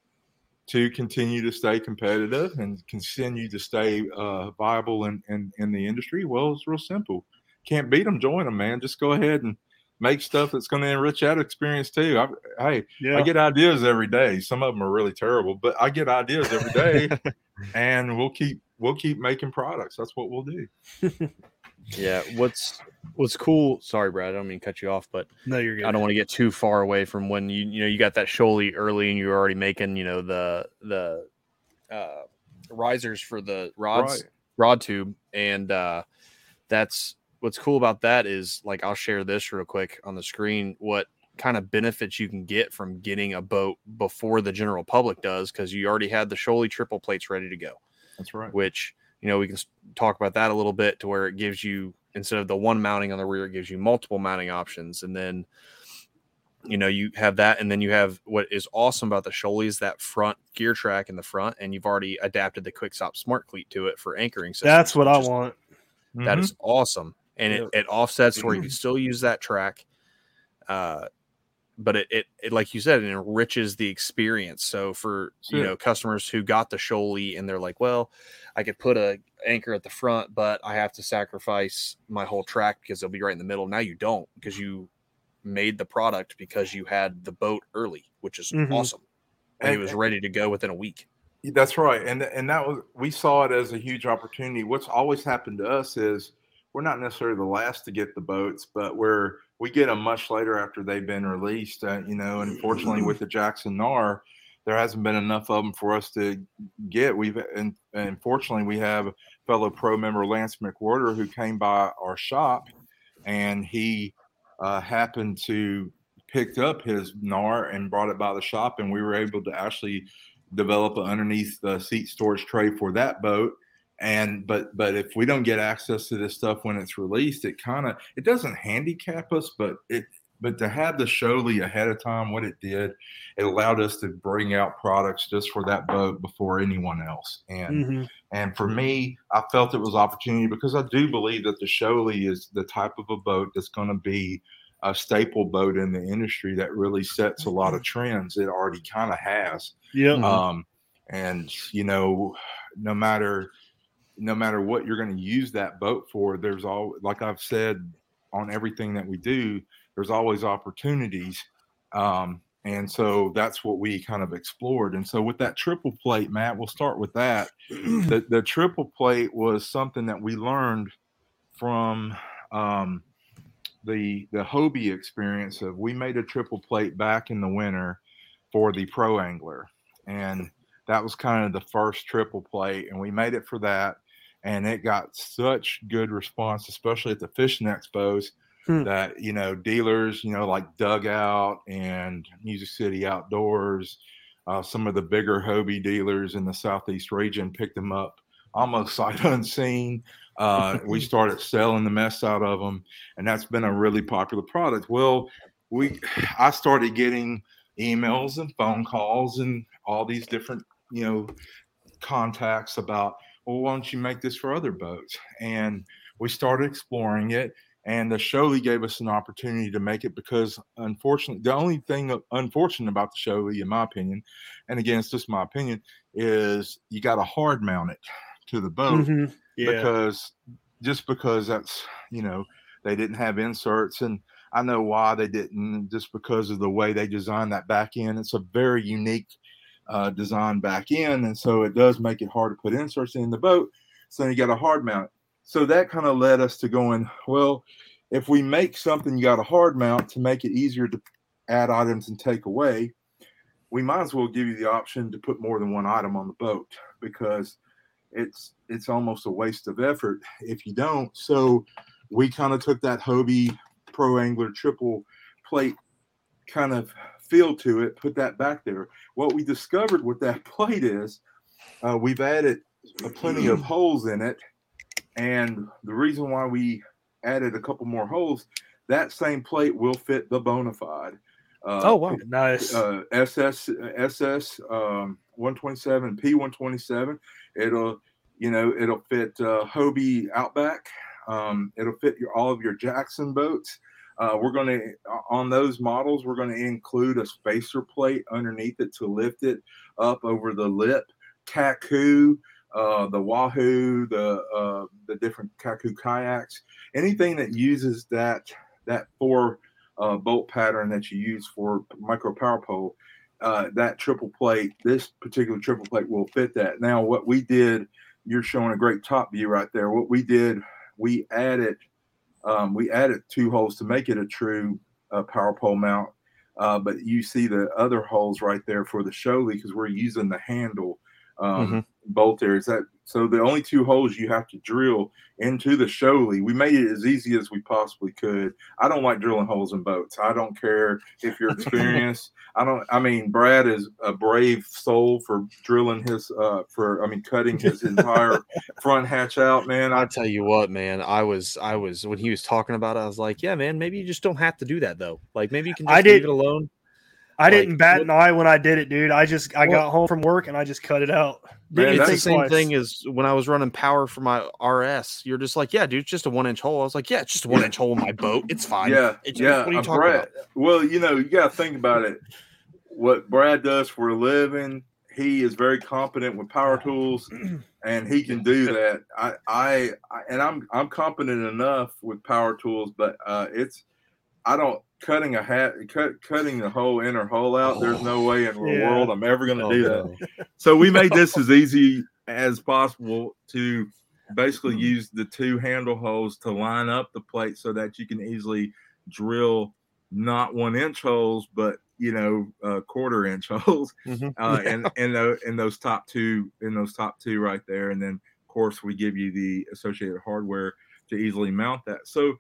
to continue to stay competitive and continue to stay uh, viable in, in, in the industry? Well, it's real simple. Can't beat them, join them, man. Just go ahead and make stuff that's going to enrich that experience too. I, hey, Yeah. I get ideas every day. Some of them are really terrible, but I get ideas every day, and we'll keep we'll keep making products. That's what we'll do. Yeah, what's what's cool. Sorry, Brad, I don't mean to cut you off, but No, you're good. I don't want to get too far away from when you you know you got that Shoaly early and you're already making you know the the uh, risers for the rods Right. rod tube, and uh, that's what's cool about that is like I'll share this real quick on the screen. What kind of benefits you can get from getting a boat before the general public does, because you already had the Shoaly triple plates ready to go. That's right. Which, you know, we can talk about that a little bit, to where it gives you, instead of the one mounting on the rear, it gives you multiple mounting options. And then, you know, you have that. And then you have what is awesome about the Shoaly is that front gear track in the front. And you've already adapted the Quickstop Smart Cleat to it for anchoring systems. That's what I is, want. That Mhm. is awesome. And Yep. it, it offsets to where you can still use that track. Uh, but it, it, it, like you said, it enriches the experience. So for, you Sure. know, customers who got the Shoaly and they're like, well, I could put a anchor at the front, but I have to sacrifice my whole track because they'll be right in the middle. Now you don't, because you made the product because you had the boat early, which is Mhm. awesome. And, And- it was ready to go within a week. That's right, and and that was, we saw it as a huge opportunity. What's always happened to us is we're not necessarily the last to get the boats, but we're we get them much later after they've been released. Uh, you know, unfortunately, with the Jackson N A R, there hasn't been enough of them for us to get. We've and, and fortunately, we have a fellow pro member, Lance McWhorter, who came by our shop, and he uh, happened to picked up his N A R and brought it by the shop, and we were able to actually develop an underneath the seat storage tray for that boat. And but but if we don't get access to this stuff when it's released, it kind of it doesn't handicap us, but it but to have the Shoaly ahead of time, what it did, it allowed us to bring out products just for that boat before anyone else. And Mm-hmm. and for me, I felt it was opportunity because I do believe that the Shoaly is the type of a boat that's going to be a staple boat in the industry that really sets a lot of trends. It already kind of has. Yep. Um, and you know, no matter no matter what you're going to use that boat for, there's all, like I've said on everything that we do, there's always opportunities. Um, and so that's what we kind of explored. And so with that triple plate, Matt, we'll start with that. The, the triple plate was something that we learned from um, the the Hobie experience of we made a triple plate back in the winter for the Pro Angler. And that was kind of the first triple plate. And we made it for that. And it got such good response, especially at the fishing expos, Hmm. that, you know, dealers, you know, like Dugout and Music City Outdoors, uh, some of the bigger Hobie dealers in the Southeast region picked them up almost sight unseen. Uh, we started selling the mess out of them, and that's been a really popular product. Well, we I started getting emails and phone calls and all these different, you know, contacts about, well, why don't you make this for other boats? And we started exploring it. And the Shoaly gave us an opportunity to make it because, unfortunately, the only thing unfortunate about the Shoaly, in my opinion, and again, it's just my opinion, is you got to hard mount it to the boat Mm-hmm. Yeah. because just because that's, you know, they didn't have inserts. And I know why they didn't, just because of the way they designed that back end. It's a very unique uh, design back end. And so it does make it hard to put inserts in the boat. So you got a hard mount. So that kind of led us to going, well, if we make something you got a hard mount to make it easier to add items and take away, we might as well give you the option to put more than one item on the boat because it's it's almost a waste of effort if you don't. So we kind of took that Hobie Pro Angler triple plate kind of feel to it, put that back there. What we discovered with that plate is uh, we've added plenty of holes in it. And the reason why we added a couple more holes, that same plate will fit the Bonafide. Uh, Oh, wow. Nice. Uh, S S S S um, one twenty-seven, P one twenty-seven. It'll, you know, it'll fit uh, Hobie Outback. Um, it'll fit your all of your Jackson boats. Uh, we're going to, on those models, we're going to include a spacer plate underneath it to lift it up over the lip. Kaku, uh, the Wahoo, the uh, the different Kaku kayaks, anything that uses that that four uh, bolt pattern that you use for micro power pole, uh, that triple plate, this particular triple plate will fit that. Now, what we did, you're showing a great top view right there. What we did, we added um, we added two holes to make it a true uh, power pole mount. Uh, but you see the other holes right there for the Shoaly because we're using the handle um, mm-hmm. bolt there. Is that so? The only two holes you have to drill into the Shoaly. We made it as easy as we possibly could. I don't like drilling holes in boats. I don't care if you're experienced. I don't. I mean, Brad is a brave soul for drilling his. Uh, for I mean, cutting his entire front hatch out. Man, I tell you what, man. I was, I was when he was talking about it. I was like, yeah, man. Maybe you just don't have to do that though. Like maybe you can just I leave did, it alone. I like, didn't bat an eye when I did it, dude. I just I well, got home from work and I just cut it out. Didn't it's the same twice. thing as when I was running power for my R S. You're just like, yeah, dude, it's just a one inch hole. I was like, yeah, it's just a one inch hole in my boat. It's fine. Yeah, it's, yeah. What are you talking Brad, about? Well, you know, you got to think about it. What Brad does for a living, he is very competent with power tools, and he can do that. I, I, I and I'm I'm competent enough with power tools, but uh, it's I don't. Cutting a hat, cut, cutting the whole inner hole out. There's no way in the yeah. world I'm ever going to oh, do no. that. So we made this as easy as possible to basically use the two handle holes to line up the plate so that you can easily drill not one inch holes, but you know, uh, quarter inch holes, mm-hmm. uh, yeah. and and the, in those top two, in those top two right there, and then of course we give you the associated hardware to easily mount that. So.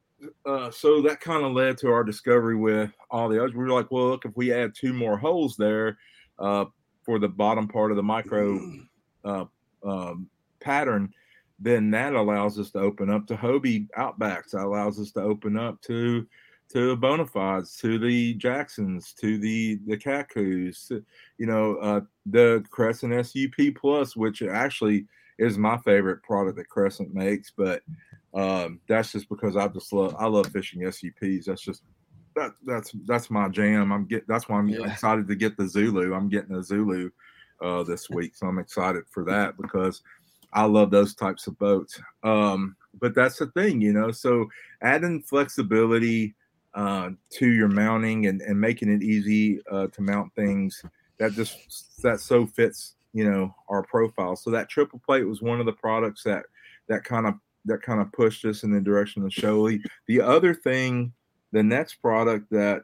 Uh, so that kind of led to our discovery with all the others. We were like, well, look, if we add two more holes there uh, for the bottom part of the micro uh, um, pattern, then that allows us to open up to Hobie Outbacks. That allows us to open up to to the Bonafides, to the Jacksons, to the the Kakus, you know, uh, the Crescent S U P Plus, which actually is my favorite product that Crescent makes, but Um, that's just because I just love I love fishing S U Ps. That's just that that's that's my jam. I'm get that's why I'm yeah. excited to get the Zulu. I'm getting a Zulu uh, this week, so I'm excited for that because I love those types of boats. Um, but that's the thing, you know. So adding flexibility uh, to your mounting and, and making it easy uh, to mount things that just that so fits, you know, our profile. So that triple plate was one of the products that that kind of that kind of pushed us in the direction of Shoaly. The other thing, the next product that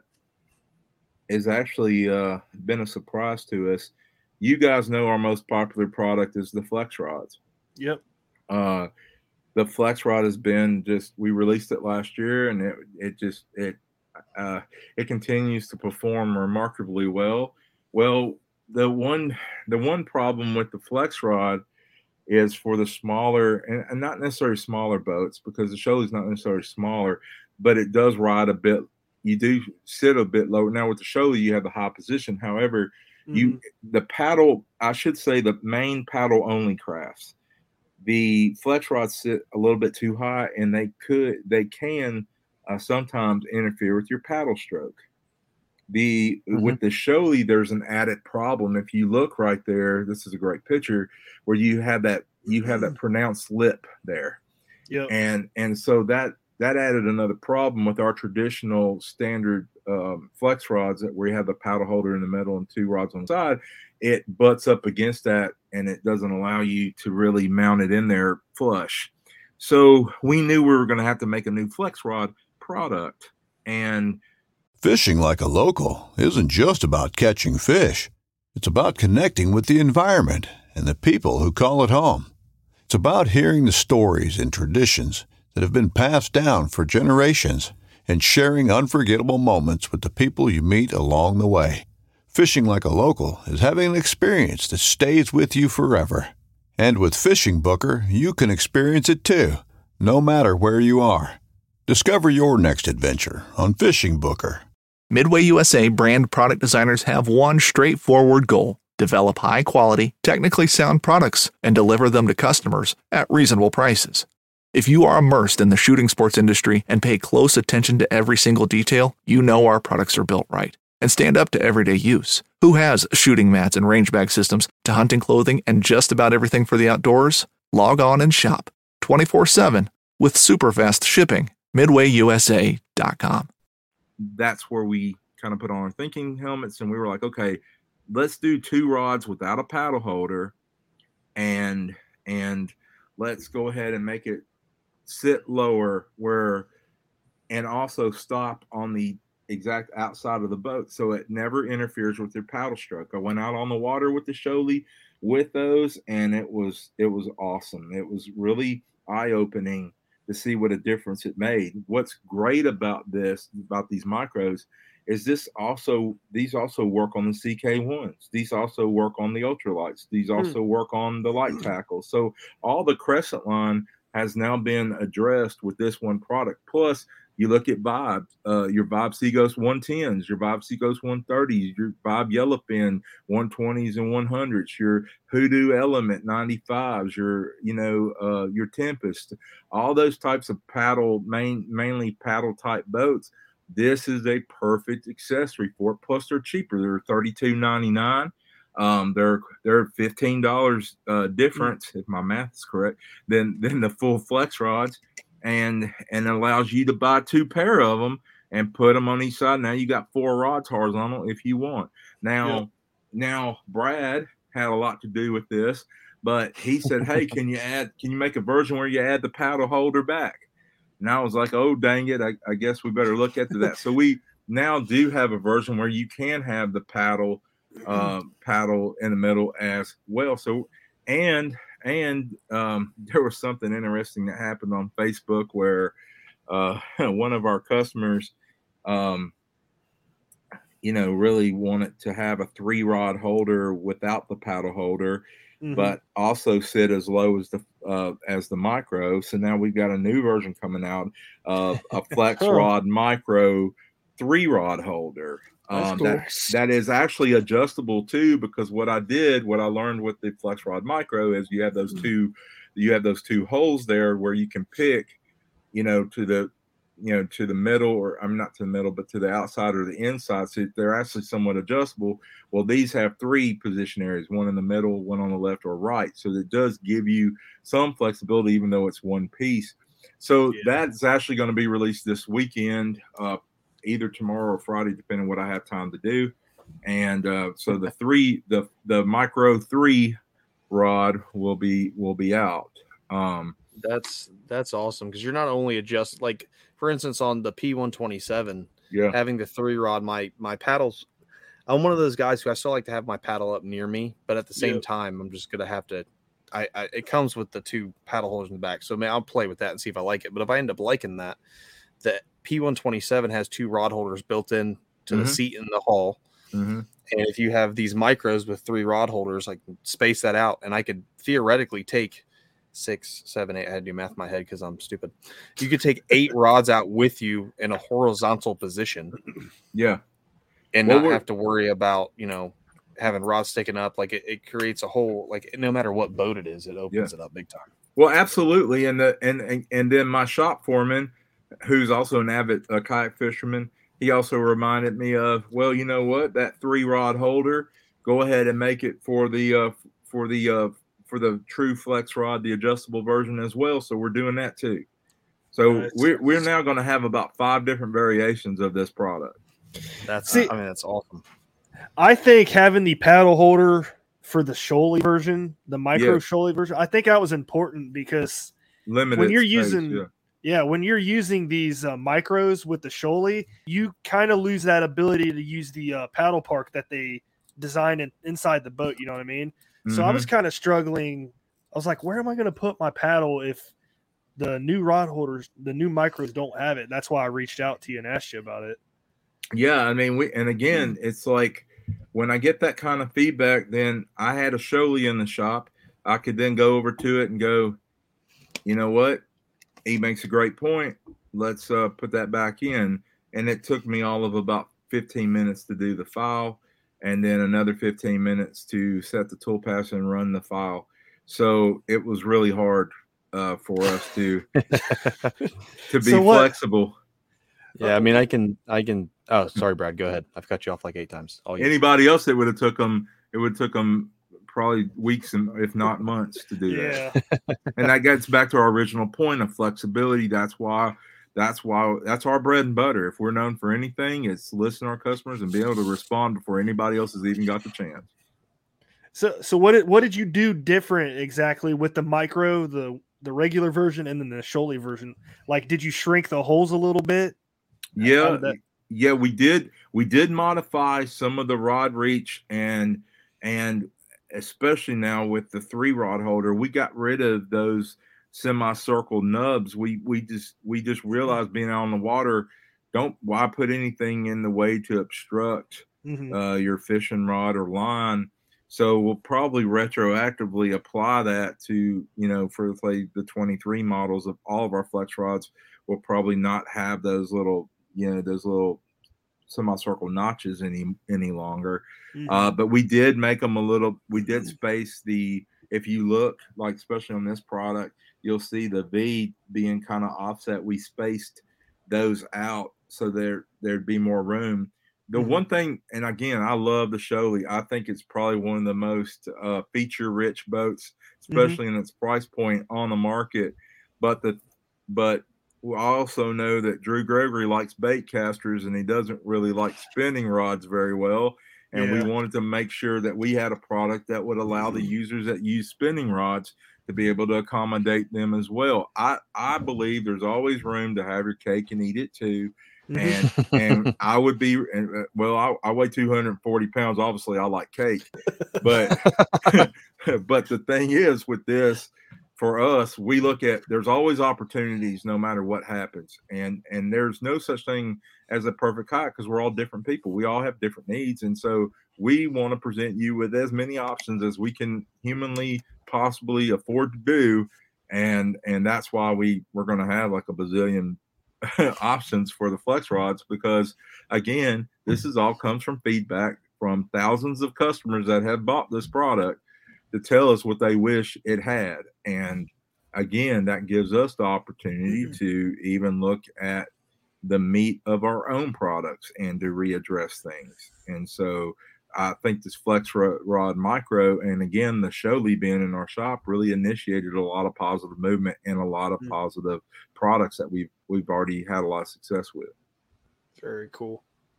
is actually uh, been a surprise to us, you guys know our most popular product is the Flex Rods. Yep. Uh, the Flex Rod has been just, we released it last year and it, it just, it, uh, it continues to perform remarkably well. Well, the one, the one problem with the Flex Rod is for the smaller and, and not necessarily smaller boats because the Shoaly's not necessarily smaller, but it does ride a bit you do sit a bit lower. Now with the Shoalie, you have the high position. However, Mm-hmm. you the paddle, I should say, the main paddle only crafts, the flex rods sit a little bit too high, and they could they can uh, sometimes interfere with your paddle stroke. The Mhm. with the Shoalie, there's an added problem. If you look right there, this is a great picture where you have that you have that pronounced lip there. Yep. And and so that that added another problem with our traditional standard um, flex rods that where you have the paddle holder in the middle and two rods on the side. It butts up against that, and it doesn't allow you to really mount it in there flush. So we knew we were going to have to make a new flex rod product. And Fishing like a local isn't just about catching fish. It's about connecting with the environment and the people who call it home. It's about hearing the stories and traditions that have been passed down for generations and sharing unforgettable moments with the people you meet along the way. Fishing like a local is having an experience that stays with you forever. And with Fishing Booker, you can experience it too, no matter where you are. Discover your next adventure on Fishing Booker. Midway U S A brand product designers have one straightforward goal: develop high-quality, technically sound products and deliver them to customers at reasonable prices. If you are immersed in the shooting sports industry and pay close attention to every single detail, you know our products are built right and stand up to everyday use. Who has shooting mats and range bag systems to hunting clothing and just about everything for the outdoors? Log on and shop twenty-four seven with super fast shipping. midway U S A dot com. that's where we kind of put on our thinking helmets, and we were like, okay, let's do two rods without a paddle holder, and and let's go ahead and make it sit lower where, and also stop on the exact outside of the boat so it never interferes with your paddle stroke. I went out on the water with the Shoalie with those, and it was it was awesome. It was really eye-opening to see what a difference it made. What's great about this, about these micros, is this also these also work on the C K ones. These also work on the ultralights. These also mm. work on the light tackles. So all the Crescent line has now been addressed with this one product. Plus, you look at Vibe, uh, your Vibe Seaghost one tens, your Vibe Seaghost one thirties, your Vibe Yellowfin one twenties and one hundreds, your Hoodoo Element ninety-fives, your you know uh, your Tempest, all those types of paddle, main mainly paddle type boats. This is a perfect accessory for it. Plus, they're cheaper. They're thirty-two ninety-nine. Um, they're they're fifteen dollars uh, difference, if my math is correct, than than the full flex rods. And and it allows you to buy two pair of them and put them on each side. Now you got four rods horizontal if you want. Now, yeah. now Brad had a lot to do with this, but he said, "Hey, can you add? Can you make a version where you add the paddle holder back?" And I was like, "Oh, dang it! I, I guess we better look into that." So we now do have a version where you can have the paddle uh, paddle in the middle as well. So and. And um, there was something interesting that happened on Facebook where uh, one of our customers, um, you know, really wanted to have a three rod holder without the paddle holder, mm-hmm. but also sit as low as the uh, as the micro. So now we've got a new version coming out of a flex rod micro three rod holder. Um, cool. that, that is actually adjustable too, because what I did, what I learned with the Flex Rod Micro is you have those two, you have those two holes there where you can pick, you know, to the, you know, to the middle, or I'm not to the middle, but to the outside or the inside. So they're actually somewhat adjustable. Well, these have three position areas, one in the middle, one on the left or right. So it does give you some flexibility, even though it's one piece. So yeah. that's actually going to be released this weekend. Uh, either tomorrow or Friday, depending on what I have time to do. And uh, so the three, the the micro three rod will be will be out. Um, that's that's awesome, because you're not only adjust, like for instance on the P one twenty-seven, yeah, having the three rod. My my paddles, I'm one of those guys who I still like to have my paddle up near me, but at the same yeah. time, I'm just gonna have to. I, I it comes with the two paddle holders in the back, so man, I'll play with that and see if I like it. But if I end up liking that, that P one twenty-seven has two rod holders built in to mm-hmm. the seat in the hull. Mm-hmm. And if you have these micros with three rod holders, I can space that out, and I could theoretically take six, seven, eight. I had to do math in my head because I'm stupid. You could take eight rods out with you in a horizontal position. Yeah. And Well, not we're- have to worry about, you know, having rods sticking up. Like it, it creates a whole, like no matter what boat it is, it opens Yeah. it up big time. Well, absolutely. And the and and, and then my shop foreman, who's also an avid uh, kayak fisherman, he also reminded me of, well, you know what, that three rod holder, go ahead and make it for the uh, for the uh, for the true flex rod, the adjustable version as well. So we're doing that too. So Nice. we're we're now going to have about five different variations of this product. That's, See- I mean, that's awesome. I think having the paddle holder for the Shoaly version, the micro Yeah. Shoaly version, I think that was important because Limited when you're space, using, yeah. yeah, when you're using these uh, micros with the Shoaly, you kind of lose that ability to use the uh, paddle park that they designed in, inside the boat. You know what I mean? So I Mhm. was kind of struggling. I was like, where am I going to put my paddle if the new rod holders, the new micros don't have it? That's why I reached out to you and asked you about it. Yeah, I mean, we and again, it's like when I get that kind of feedback, then I had a Shoaly in the shop. I could then go over to it and go, you know what? He makes a great point. Let's uh, put that back in. And it took me all of about fifteen minutes to do the file, and then another fifteen minutes to set the tool pass and run the file. So it was really hard uh, for us to to be So what- flexible. Yeah, I mean, I can, I can. Oh, sorry, Brad. Go ahead. I've cut you off like eight times. All you. Anybody else, it would have took them. It would have took them probably weeks and if not months to do Yeah. that. And that gets back to our original point of flexibility. That's why. That's why. That's our bread and butter. If we're known for anything, it's listen to our customers and be able to respond before anybody else has even got the chance. So, so what did what did you do different exactly with the micro, the the regular version, and then the Shoaly version? Like, did you shrink the holes a little bit? How Yeah, did that- yeah, we did. We did modify some of the rod reach, and and especially now with the three rod holder, we got rid of those semicircle nubs. We we just we just realized being out on the water, don't why put anything in the way to obstruct Mhm. uh, your fishing rod or line. So we'll probably retroactively apply that to, you know, for like the twenty-three models of all of our flex rods. We'll probably not have those little, you know, those little semicircle notches any any longer. Mhm. Uh, but we did make them a little. We did space the. If you look, like especially on this product, you'll see the V being kind of offset. We spaced those out so there there'd be more room. The Mhm. one thing, and again, I love the Shoaly. I think it's probably one of the most uh, feature-rich boats, especially in its price point on the market. But the but I also know that Drew Gregory likes bait casters, and he doesn't really like spinning rods very well. And Yeah. we wanted to make sure that we had a product that would allow the users that use spinning rods to be able to accommodate them as well. I, I believe there's always room to have your cake and eat it too. And and I would be and, uh, well, I, I weigh two hundred forty pounds. Obviously, I like cake, but but the thing is with this, for us, we look at there's always opportunities no matter what happens, and and there's no such thing as a perfect kayak because we're all different people. We all have different needs, and so we want to present you with as many options as we can humanly possibly afford to do, and and that's why we we're going to have like a bazillion options for the flex rods, because again, this is all comes from feedback from thousands of customers that have bought this product to tell us what they wish it had. And again, that gives us the opportunity to even look at the meat of our own products and to readdress things. And so I think this Flex Rod Micro, and again, the Shoaly being in our shop, really initiated a lot of positive movement and a lot of Mm. positive products that we've we've already had a lot of success with. Very cool.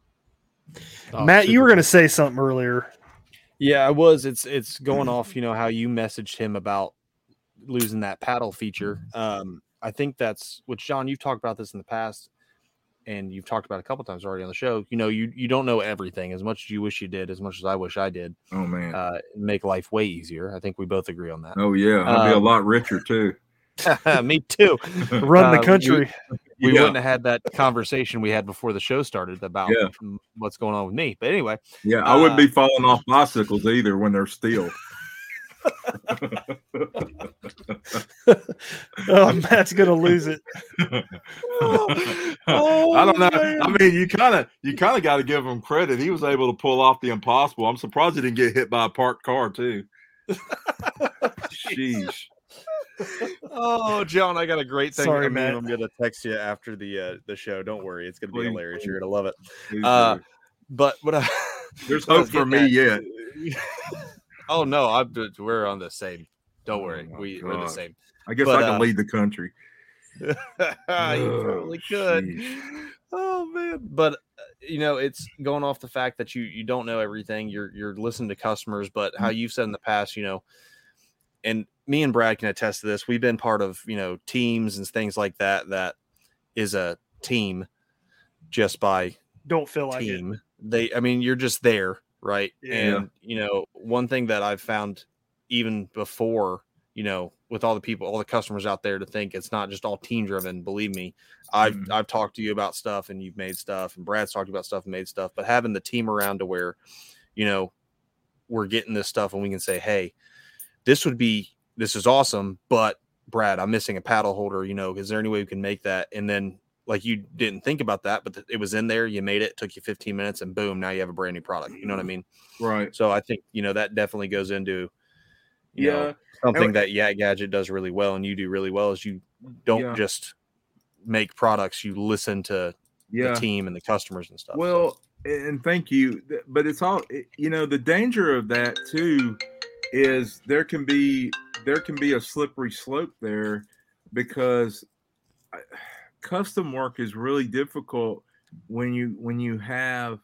Oh, Matt, you super were going to cool. say something earlier. Yeah, I was. It's it's going off, you know, how you messaged him about losing that paddle feature. Um, I think that's which John, you've talked about this in the past, and you've talked about it a couple times already on the show. You know, you you don't know everything as much as you wish you did, as much as I wish I did. Oh man. Uh, make life way easier. I think we both agree on that. oh yeah. I'll be a um, lot richer too. Me too. Run the Uh, we- country. We Yeah. wouldn't have had that conversation we had before the show started about Yeah. m- what's going on with me. But anyway, Yeah, I wouldn't uh, be falling off bicycles either when they're steel. Oh, Matt's gonna lose it. oh, I don't know. Man. I mean, you kind of you kind of got to give him credit. He was able to pull off the impossible. I'm surprised he didn't get hit by a parked car too. Sheesh. Oh, John, I got a great thing. Sorry, I mean, Matt. I'm gonna text you after the uh, the show. Don't worry, it's gonna be Please, hilarious. please. You're gonna love it. Please Uh, do. but what I, There's what I hope was for getting me at- yet. Oh no, I'm we're on the same. Don't Oh, worry, my we, we're the God. same. I guess But, I can uh, lead the country. you probably Oh, could. sheesh. Oh man, but uh, you know, it's going off the fact that you you don't know everything. You're you're listening to customers, but how you've said in the past, you know, and me and Brad can attest to this. We've been part of, you know, teams and things like that. That is a team just by Don't feel like it. team. They, I mean, you're just there, right? Yeah. And you know, one thing that I've found even before, you know, with all the people, all the customers out there, to think it's not just all team driven. Believe me, I've Mhm. I've talked to you about stuff and you've made stuff, and Brad's talked about stuff and made stuff. But having the team around to where, you know, we're getting this stuff and we can say, hey, this would be this is awesome, but Brad, I'm missing a paddle holder. You know, is there any way we can make that? And then, like, you didn't think about that, but th- it was in there. You made it. It took you fifteen minutes, and boom, now you have a brand new product. You know what I mean? Right. So I think, you know, that definitely goes into, you Yeah. know, something And- that Yak Gadget does really well, and you do really well, is you don't Yeah. just make products. You listen to Yeah. the team and the customers and stuff. Well, and thank you, but it's all, you know, the danger of that too is there can be there can be a slippery slope there, because I- custom work is really difficult when you when you have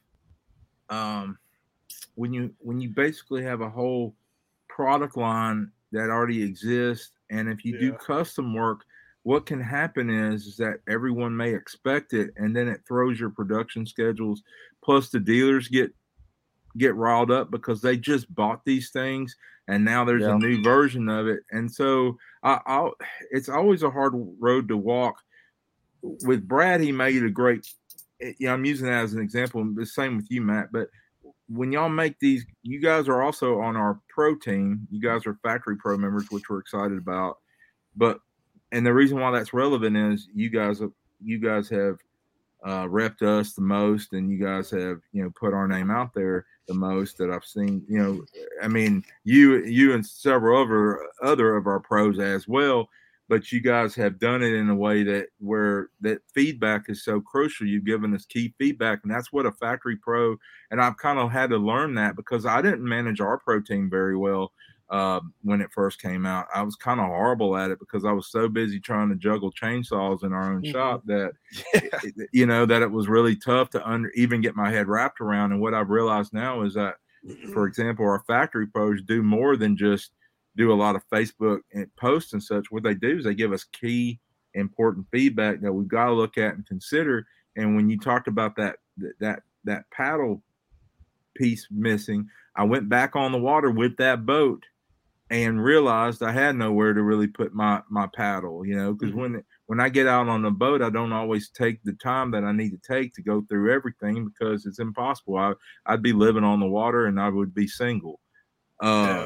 um when you when you basically have a whole product line that already exists, and if you do Yeah. custom work, what can happen is, is that everyone may expect it, and then it throws your production schedules. Plus, the dealers get get riled up because they just bought these things, and now there's Yeah. a new version of it. And so, I, I'll, it's always a hard road to walk. With Brad, he made a great. Yeah, I'm using that as an example. The same with you, Matt. But when y'all make these, you guys are also on our pro team. You guys are factory pro members, which we're excited about. But and the reason why that's relevant is you guys have you guys have uh, repped us the most, and you guys have, you know, put our name out there the most that I've seen. You know, I mean, you you and several other other of our pros as well. But you guys have done it in a way that where that feedback is so crucial. You've given us key feedback, and that's what a factory pro. And I've kind of had to learn that because I didn't manage our pro team very well uh, when it first came out. I was kind of horrible at it because I was so busy trying to juggle chainsaws in our own Mhm. shop that, it, you know, that it was really tough to under, even get my head wrapped around. And what I've realized now is that, for example, our factory pros do more than just do a lot of Facebook and posts and such. What they do is they give us key important feedback that we've got to look at and consider. And when you talked about that, that, that paddle piece missing, I went back on the water with that boat and realized I had nowhere to really put my, my paddle, you know, because Mhm. when, when I get out on the boat, I don't always take the time that I need to take to go through everything because it's impossible. I, I'd be living on the water and I would be single. Uh,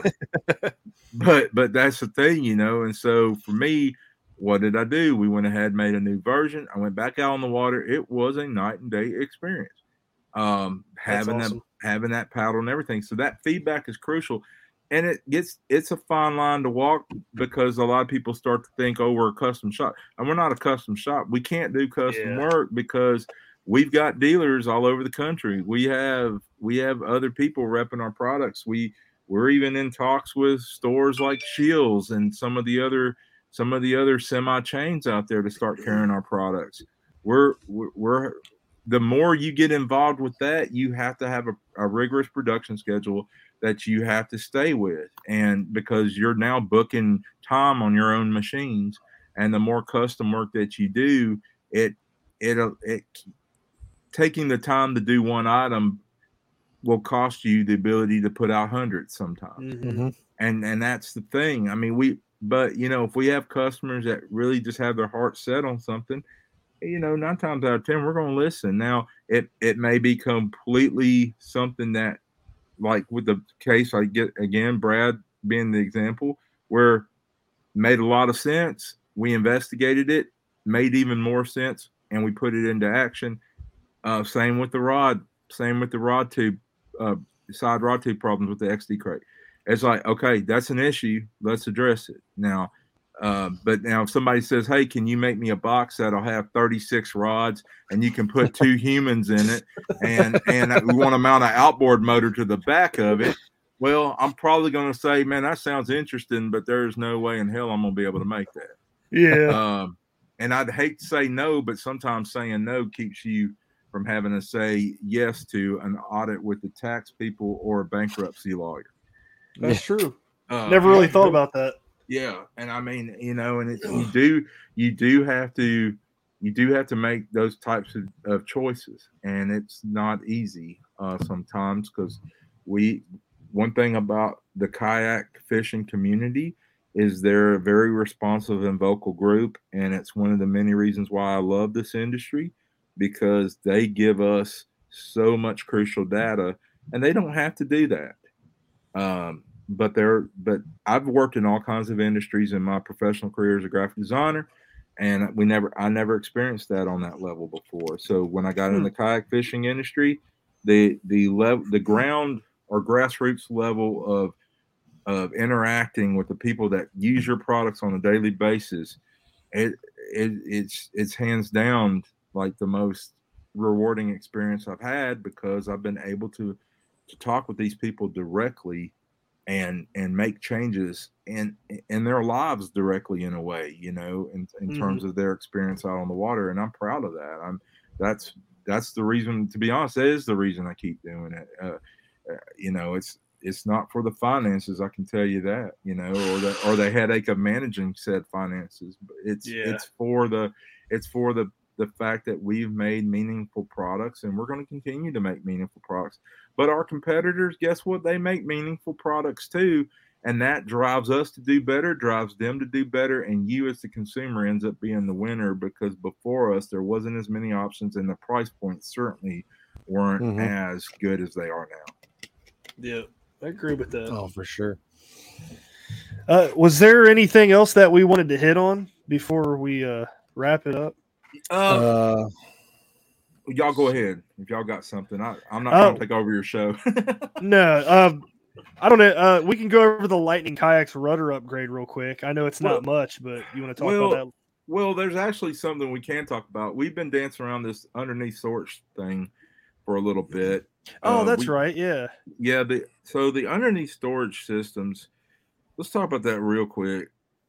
but but that's the thing, you know. And so for me, what did I do? We went ahead and made a new version. I went back out on the water. It was a night and day experience. Um, having awesome. that having that paddle and everything. So that feedback is crucial. And it gets it's a fine line to walk because a lot of people start to think, oh, we're a custom shop. And we're not a custom shop. We can't do custom Yeah. work because we've got dealers all over the country. We have we have other people repping our products. We we're even in talks with stores like Shields and some of the other some of the other semi chains out there to start carrying our products. We're we're, we're the more you get involved with that, you have to have a, a rigorous production schedule that you have to stay with. And because you're now booking time on your own machines, and the more custom work that you do, it it it taking the time to do one item will cost you the ability to put out hundreds sometimes. Mhm. And and that's the thing. I mean, we but you know, if we have customers that really just have their heart set on something, you know, nine times out of ten, we're going to listen. Now, it it may be completely something that, like with the case I get again, Brad being the example where made a lot of sense. We investigated it, made even more sense, and we put it into action. Uh, same with the rod, same with the rod tube, uh, side rod tube problems with the X D crate. It's like, okay, that's an issue. Let's address it now. Uh, but now if somebody says, hey, can you make me a box that'll have thirty-six rods and you can put two humans in it and, and we want to mount an outboard motor to the back of it. Well, I'm probably going to say, man, that sounds interesting, but there's no way in hell I'm going to be able to make that. Yeah. Um, and I'd hate to say no, but sometimes saying no keeps you from having to say yes to an audit with the tax people or a bankruptcy lawyer. That's true. Uh, Never really thought about that. Yeah, and I mean, you know, and it, you do, you do have to, you do have to make those types of, of choices, and it's not easy uh, sometimes because we. One thing about the kayak fishing community is they're a very responsive and vocal group, and it's one of the many reasons why I love this industry because they give us so much crucial data, and they don't have to do that. Um, But there, but I've worked in all kinds of industries in my professional career as a graphic designer, and we never, I never experienced that on that level before. So when I got in the kayak fishing industry, the the level, the ground or grassroots level of of interacting with the people that use your products on a daily basis, it, it it's it's hands down like the most rewarding experience I've had because I've been able to to talk with these people directly. And and make changes in in their lives directly in a way, you know, in, in mm-hmm. terms of their experience out on the water, and I'm proud of that. I'm that's that's the reason. To be honest, that is the reason I keep doing it. Uh, uh, you know, it's it's not for the finances, I can tell you that. You know, or the or the headache of managing said finances. But it's yeah. it's for the it's for the the fact that we've made meaningful products, and we're going to continue to make meaningful products. But our competitors, guess what? They make meaningful products too. And that drives us to do better, drives them to do better. And you as the consumer ends up being the winner because before us, there wasn't as many options and the price points certainly weren't mm-hmm. as good as they are now. Yeah, I agree with that. Oh, for sure. Uh, was there anything else that we wanted to hit on before we uh, wrap it up? Uh, uh Y'all go ahead if y'all got something. I, I'm not trying uh, to take over your show. no, um, I don't know. Uh, we can go over the Lightning Kayaks rudder upgrade real quick. I know it's not well, much, but you want to talk well, about that? Well, there's actually something we can talk about. We've been dancing around this underneath storage thing for a little bit. Oh, uh, that's we, right. Yeah. Yeah. The so the underneath storage systems. Let's talk about that real quick.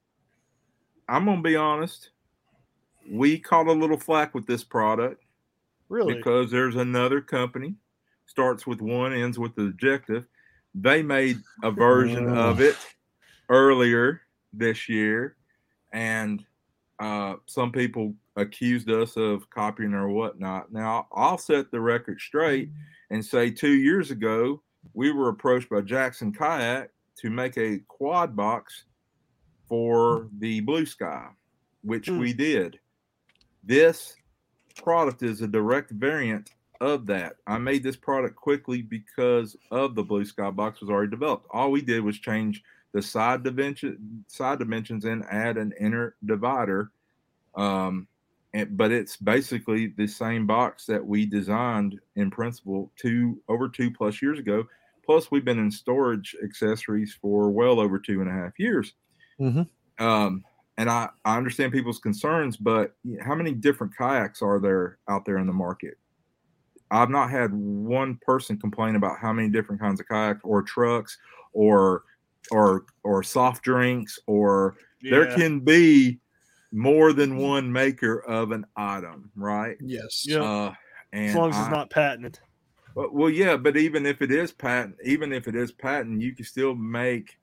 I'm gonna be honest. We caught a little flack with this product. Really? Because there's another company, starts with one, ends with the objective. They made a version oh. of it earlier this year, and uh, some people accused us of copying or whatnot. Now, I'll set the record straight and say two years ago, we were approached by Jackson Kayak to make a quad box for the Blue Sky, which mm. we did. This product is a direct variant of that. I made this product quickly because of the Blue Sky box was already developed. All we did was change the side dimension, side dimensions and add an inner divider. Um, and, but it's basically the same box that we designed in principle two over two plus years ago. Plus, we've been in storage accessories for well over two and a half years. Mm-hmm. Um, And I, I understand people's concerns, but how many different kayaks are there out there in the market? I've not had one person complain about how many different kinds of kayaks or trucks or or or soft drinks or yeah. there can be more than one maker of an item, right? Yes. Yeah. Uh, and as long as I, it's not patented. Well, well, yeah, but even if it is patent, even if it is patent, you can still make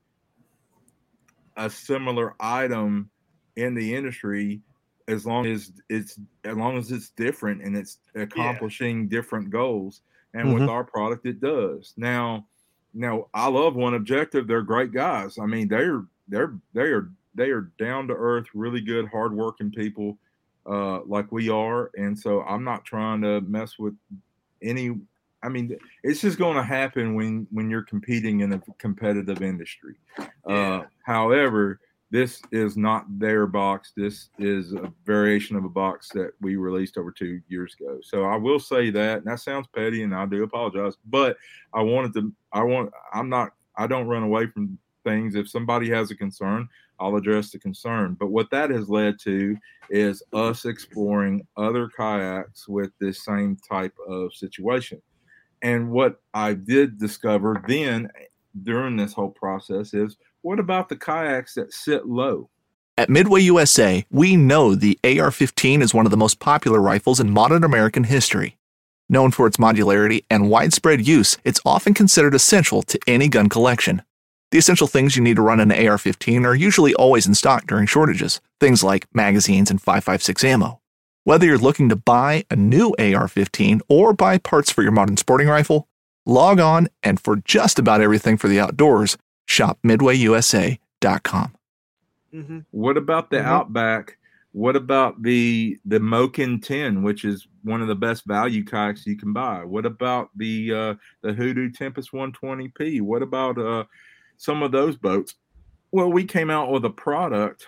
a similar item in the industry as long as it's as long as it's different and it's accomplishing yeah. different goals. And mm-hmm. with our product, it does. Now, now I love One Objective. They're great guys. I mean, they're they're they are they are down to earth, really good, hardworking people, uh, like we are. And so I'm not trying to mess with any. I mean, it's just going to happen when when you're competing in a competitive industry. Yeah. Uh, however, this is not their box. This is a variation of a box that we released over two years ago. So I will say that, and that sounds petty, and I do apologize. But I wanted to. I want. I'm not. I don't run away from things. If somebody has a concern, I'll address the concern. But what that has led to is us exploring other kayaks with this same type of situation. And what I did discover then during this whole process is, what about the kayaks that sit low? At Midway U S A, we know the A R fifteen is one of the most popular rifles in modern American history. Known for its modularity and widespread use, it's often considered essential to any gun collection. The essential things you need to run an A R fifteen are usually always in stock during shortages, things like magazines and five five six ammo. Whether you're looking to buy a new A R fifteen or buy parts for your modern sporting rifle, log on and for just about everything for the outdoors, shop midway u s a dot com. Mm-hmm. What about the Mhm. Outback? What about the the Moken ten, which is one of the best value kayaks you can buy? What about the uh, the Hoodoo Tempest one twenty P? What about uh, some of those boats? Well, we came out with a product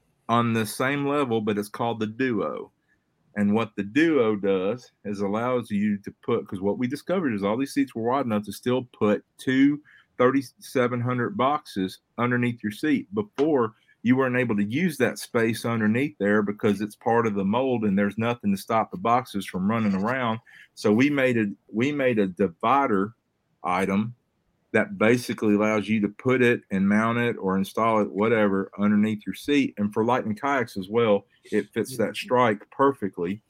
on the same level, but it's called the Duo. And what the Duo does is allows you to put, because what we discovered is all these seats were wide enough to still put two thirty-seven hundred boxes underneath your seat. Before, you weren't able to use that space underneath there because it's part of the mold and there's nothing to stop the boxes from running around. So we made a we made a divider item that basically allows you to put it and mount it or install it, whatever, underneath your seat. And for Lightning kayaks as well, it fits that strike perfectly.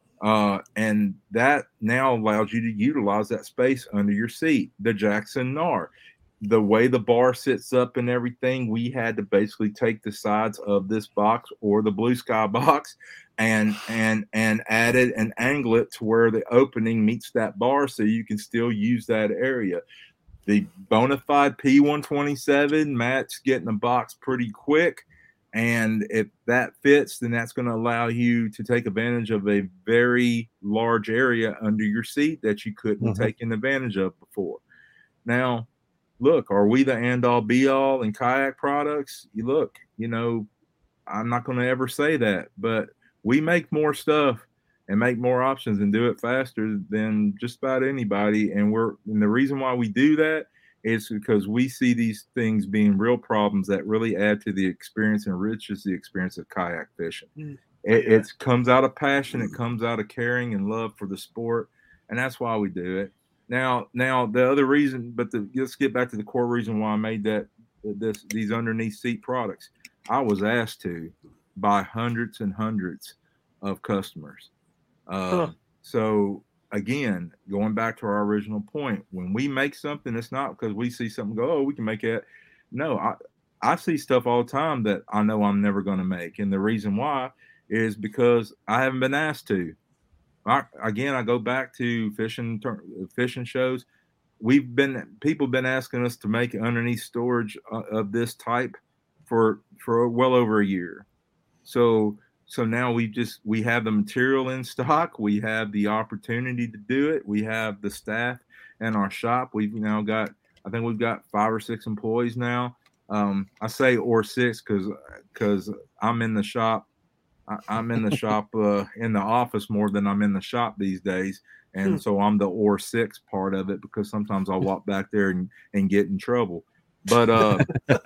Uh, and that now allows you to utilize that space under your seat. The Jackson N A R, the way the bar sits up and everything, we had to basically take the sides of this box or the Blue Sky box and and and add it and angle it to where the opening meets that bar so you can still use that area. The Bonafide P one twenty-seven, Matt's getting a box pretty quick. And if that fits, then that's going to allow you to take advantage of a very large area under your seat that you couldn't Mhm. take advantage of before. Now, look, are we the end all be all in kayak products? You look, you know, I'm not going to ever say that, but we make more stuff and make more options and do it faster than just about anybody. And we're, and the reason why we do that is because we see these things being real problems that really add to the experience and enriches the experience of kayak fishing. Mm. It Yeah. it's comes out of passion. It comes out of caring and love for the sport. And that's why we do it. Now, now the other reason, but the, let's get back to the core reason why I made that, this, these underneath seat products. I was asked to by hundreds and hundreds of customers. Uh, Huh. So again, going back to our original point, when we make something, it's not because we see something go, oh, we can make it. No, I, I see stuff all the time that I know I'm never going to make. And the reason why is because I haven't been asked to. I, again, I go back to fishing, fishing shows. We've been, people have been asking us to make underneath storage uh, of this type for, for well over a year. So, So now we just, we have the material in stock. We have the opportunity to do it. We have the staff in our shop. We've now got, I think we've got five or six employees now. Um, I say or six because because I'm in the shop. I, I'm in the shop uh, in the office more than I'm in the shop these days. And Hmm. so I'm the or six part of it because sometimes I'll walk back there and, and get in trouble. But uh,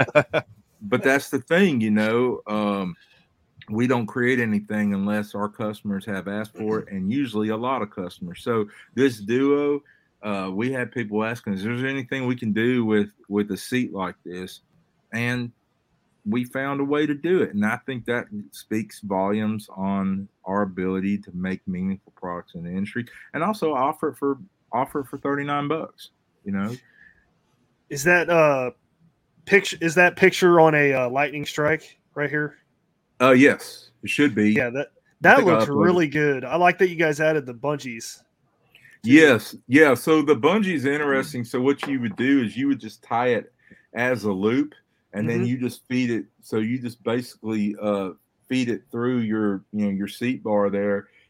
but that's the thing, you know. Um, we don't create anything unless our customers have asked for it, and usually a lot of customers. So this Duo, uh, we had people asking, is there anything we can do with, with a seat like this? And we found a way to do it. And I think that speaks volumes on our ability to make meaningful products in the industry and also offer it for, offer it for thirty-nine bucks, you know? Is that uh picture? Is that picture on a uh, lightning strike right here? Uh, yes, it should be. Yeah, that that think I looks uploaded- really good. I like that you guys added the bungees. Yes, yeah. So the bungee is interesting. So what you would do is you would just tie it as a loop, and then Mhm. you just feed it. So you just basically uh, feed it through your, you know, your seat bar there,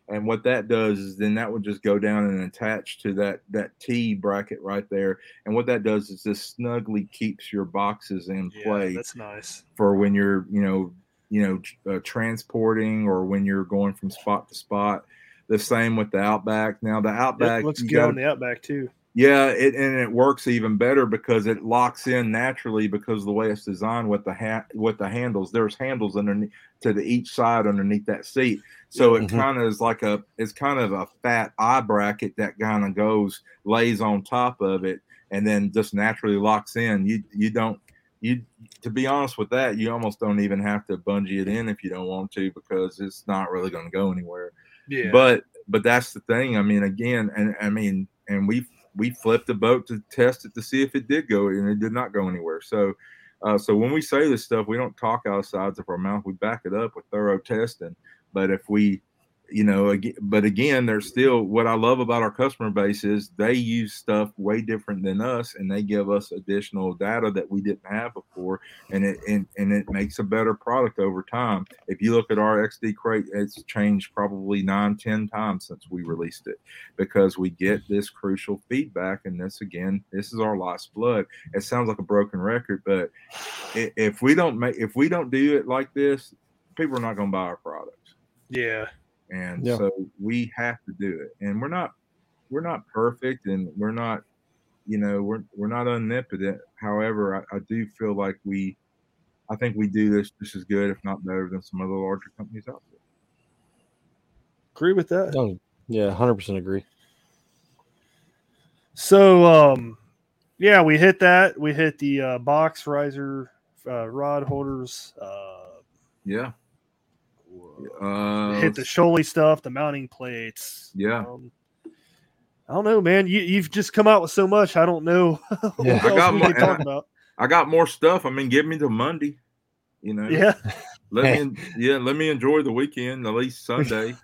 And what that does is then that would just go down and attach to that that T bracket right there. And what that does is this snugly keeps your boxes in Yeah, play that's nice. for when you're, you know, you know, uh, transporting or when you're going from spot to spot. The same with the Outback. Now the Outback It looks you good gotta, on the Outback too. yeah, it, and it works even better because it locks in naturally because of the way it's designed with the ha- with the handles. There's handles underneath to the each side underneath that seat, so it Mhm. kind of is like a it's kind of a fat eye bracket that kind of goes lays on top of it and then just naturally locks in. You you don't you to be honest with that, you almost don't even have to bungee it in if you don't want to because it's not really going to go anywhere. Yeah. But but that's the thing. I mean, again, and I mean, and we we flipped the boat to test it to see if it did go, and it did not go anywhere. So, uh, so when we say this stuff, we don't talk out of the sides of our mouth. We back it up with thorough testing. But if we, you know, again, but again, there's still what I love about our customer base is they use stuff way different than us, and they give us additional data that we didn't have before, and it and, and it makes a better product over time. If you look at our X D crate, it's changed probably nine, ten times since we released it because we get this crucial feedback, and this again, this is our life's blood. It sounds like a broken record, but if we don't make if we don't do it like this, people are not going to buy our products. Yeah. And Yeah. so we have to do it. And we're not we're not perfect and we're not, you know, we're we're not omnipotent. However, I, I do feel like we I think we do this just as good, if not better, than some other larger companies out there. Agree with that. Oh, yeah, one hundred percent agree. So, um, yeah, we hit that. We hit the uh, box riser, uh, rod holders. Uh, Yeah. Uh, hit the Scholey stuff, the mounting plates. Yeah. Um, I don't know, man. You, you've just come out with so much. I don't know what Yeah. I else got we my- can talk and about. I got more stuff. I mean, give me till Monday. You know. Yeah. Let me yeah, let me enjoy the weekend, at least Sunday.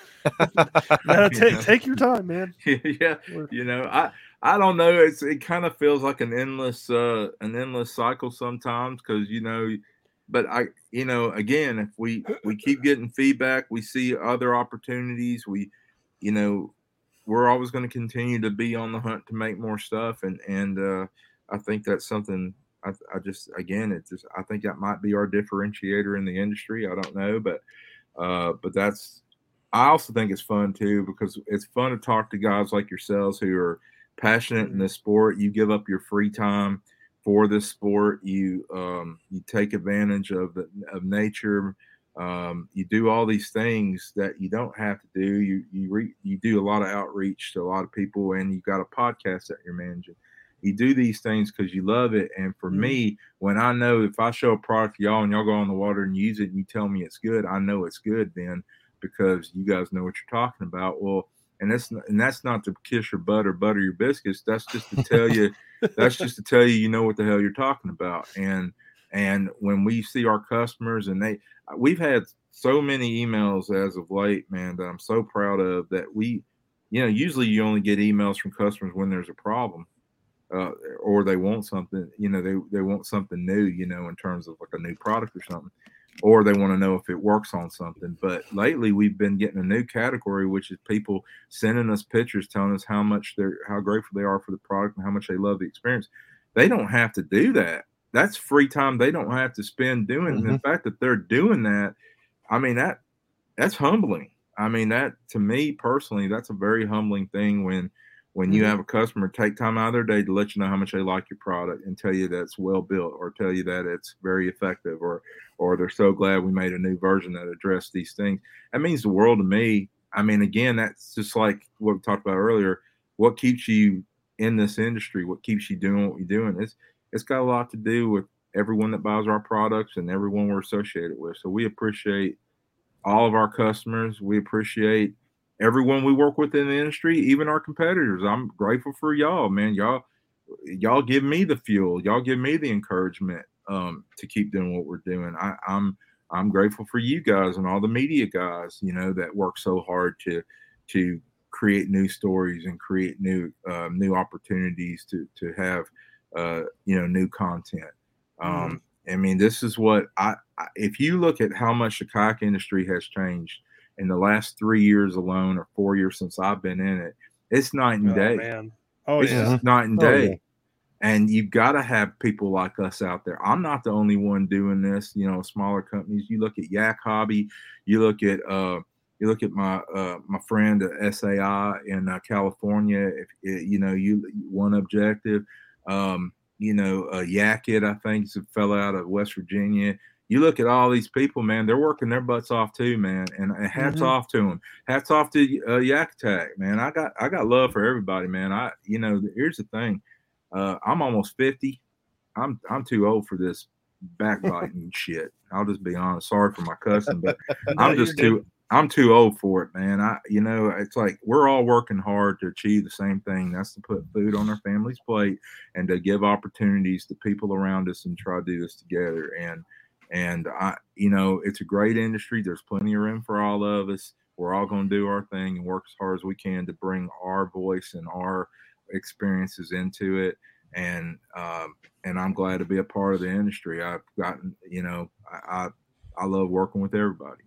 No, You take know? take your time, man. yeah, We're- you know, I I don't know. It's it kind of feels like an endless uh an endless cycle sometimes because you know, but I you know again if we we keep getting feedback, we see other opportunities. We, you know, we're always going to continue to be on the hunt to make more stuff, and and uh, I think that's something. I, I just again, it's just I think that might be our differentiator in the industry. I don't know, but uh, but that's. I also think it's fun too because it's fun to talk to guys like yourselves who are passionate in this sport. You give up your free time for this sport. You um, you take advantage of the of nature. Um, you do all these things that you don't have to do. You you re, you do a lot of outreach to a lot of people, and you got a podcast that you're managing. You do these things because you love it. And for Mhm. me, when I know if I show a product to y'all and y'all go on the water and use it and you tell me it's good, I know it's good then because you guys know what you're talking about. Well, and that's not, and that's not to kiss your butt or butter your biscuits. That's just to tell you. That's just to tell you you know what the hell you're talking about. And and when we see our customers and they, we've had so many emails as of late, man, that I'm so proud of that we, you know, usually you only get emails from customers when there's a problem. Uh, or they want something, you know, they, they want something new, you know, in terms of like a new product or something, or they want to know if it works on something. But lately we've been getting a new category, which is people sending us pictures, telling us how much they're, how grateful they are for the product and how much they love the experience. They don't have to do that. That's free time they don't have to spend doing. Mm-hmm. And the fact that they're doing that, I mean, that that's humbling. I mean, that to me personally, that's a very humbling thing when, when you have a customer take time out of their day to let you know how much they like your product and tell you that it's well built or tell you that it's very effective or or they're so glad we made a new version that addressed these things. That means the world to me. I mean, again, that's just like what we talked about earlier. What keeps you in this industry? What keeps you doing what you're doing? It's it's got a lot to do with everyone that buys our products and everyone we're associated with. So we appreciate all of our customers. We appreciate everyone we work with in the industry, even our competitors. I'm grateful for y'all, man. Y'all, y'all give me the fuel. Y'all give me the encouragement um, to keep doing what we're doing. I, I'm, I'm grateful for you guys and all the media guys, you know, that work so hard to, to create new stories and create new, uh, new opportunities to, to have, uh, you know, new content. Um, mm. I mean, this is what I, I, if you look at how much the kayak industry has changed in the last three years alone, or four years since I've been in it, it's night and Oh, day. man. Oh, It's yeah. just night and Oh, day. yeah. And you've got to have people like us out there. I'm not the only one doing this. You know, smaller companies. You look at Yak Hobby. You look at uh, you look at my uh, my friend at S A I in uh, California. If you know, you One Objective. Um, you know, uh, Yak It, I think, is a fellow out of West Virginia. You look at all these people, man. They're working their butts off too, man. And, and hats Mhm. off to them. Hats off to uh, Yak Attack, man. I got I got love for everybody, man. I you know, here's the thing. Uh, I'm almost fifty. I'm I'm too old for this backbiting shit. I'll just be honest. Sorry for my cussing, but I'm you're just good. too I'm too old for it, man. I you know, it's like we're all working hard to achieve the same thing. That's to put food on our family's plate and to give opportunities to people around us and try to do this together. And and I you know, it's a great industry. There's plenty of room for all of us. We're all going to do our thing and work as hard as we can to bring our voice and our experiences into it. And um and I'm glad to be a part of the industry. I've gotten, you know, I I, I love working with everybody.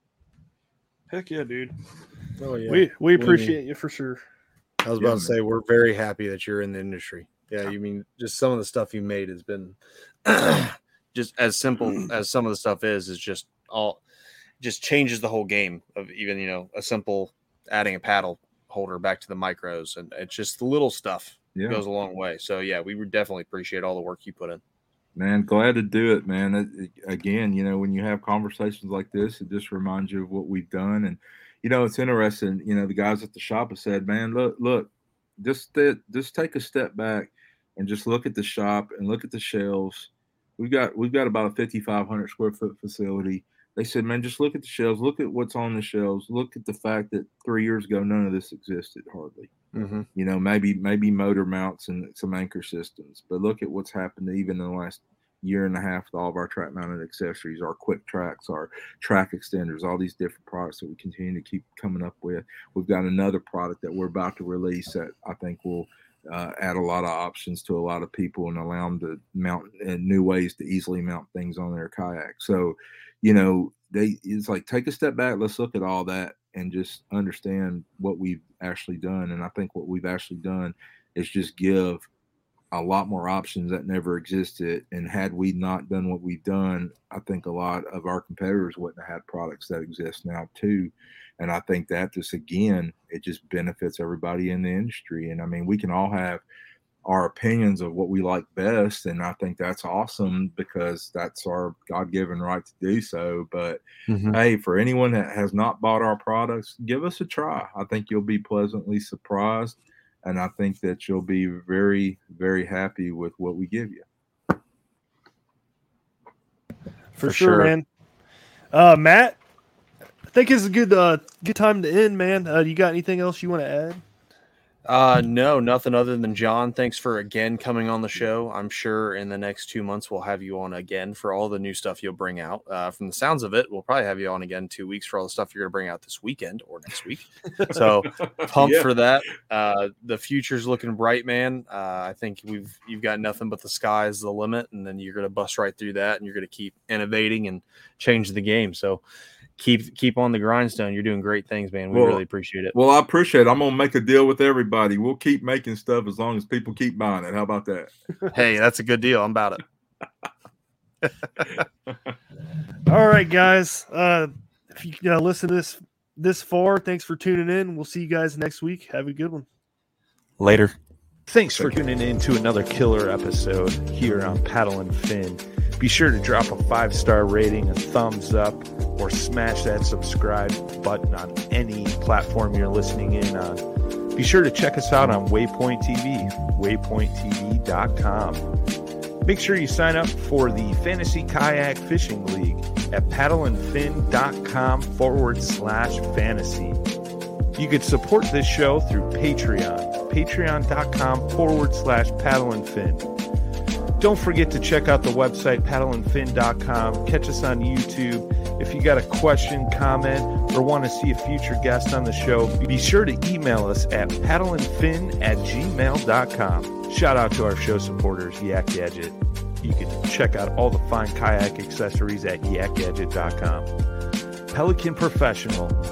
Heck yeah, dude. Oh, yeah. We we We- appreciate you for sure. I was Yeah, about to say, we're very happy that you're in the industry. Yeah, you mean just some of the stuff you made has been just as simple as some of the stuff is, is just all just changes the whole game of even, you know, a simple adding a paddle holder back to the micros. And it's just the little stuff Yeah. goes a long way. So, yeah, we would definitely appreciate all the work you put in. Man, glad to do it, man. It, it- again, you know, when you have conversations like this, it just reminds you of what we've done. And, you know, it's interesting, you know, the guys at the shop have said, man, look, look, just, th- just take a step back and just look at the shop and look at the shelves. We've got, we've got about a fifty-five hundred square foot facility. They said, man, just look at the shelves, look at what's on the shelves, look at the fact that three years ago, none of this existed hardly. Mm-hmm. You know, maybe maybe motor mounts and some anchor systems, but look at what's happened even in the last year and a half with all of our track mounted accessories, our quick tracks, our track extenders, all these different products that we continue to keep coming up with. We've got another product that we're about to release that I think will uh, add a lot of options to a lot of people and allow them to mount uh, new ways to easily mount things on their kayak. So, you know, they it's like take a step back, let's look at all that and just understand what we've actually done. And I think what we've actually done is just give a lot more options that never existed. And had we not done what we've done, I think a lot of our competitors wouldn't have had products that exist now too. And I think that just, again, it just benefits everybody in the industry. And I mean, we can all have our opinions of what we like best. And I think that's awesome because that's our God-given right to do so. But Mm-hmm. hey, for anyone that has not bought our products, give us a try. I think you'll be pleasantly surprised. And I think that you'll be very, very happy with what we give you. For, For sure, sure. man. Uh, Matt, I think it's a good uh good time to end, man. Uh, you got anything else you want to add? Uh, no, nothing other than John. Thanks for again coming on the show. I'm sure in the next two months we'll have you on again for all the new stuff you'll bring out. Uh, from the sounds of it, we'll probably have you on again in two weeks for all the stuff you're going to bring out this weekend or next week. So pumped Yeah. for that. Uh, the future's looking bright, man. Uh, I think we've you've got nothing but the sky is the limit, and then you're going to bust right through that, and you're going to keep innovating and change the game. So keep keep on the grindstone. You're doing great things, man. We Well, really appreciate it. Well, I appreciate it. I'm going to make a deal with everybody. We'll keep making stuff as long as people keep buying it. How about that? Hey, that's a good deal. I'm about it. All right, guys. Uh, if you uh, listen to this this far, thanks for tuning in. We'll see you guys next week. Have a good one. Later. Thanks for tuning in to another killer episode here on Paddle and Fin. Be sure to drop a five-star rating, a thumbs up, or smash that subscribe button on any platform you're listening in on. Be sure to check us out on Waypoint T V, waypoint t v dot com. Make sure you sign up for the Fantasy Kayak Fishing League at paddleandfin.com forward slash fantasy. You can support this show through Patreon, patreon.com forward slash paddleandfin. Don't forget to check out the website, paddle and fin dot com. Catch us on YouTube. If you got a question, comment, or want to see a future guest on the show, be sure to email us at paddleandfin at gmail dot com. Shout out to our show supporters, Yak Gadget. You can check out all the fine kayak accessories at yak gadget dot com. Pelican Professional.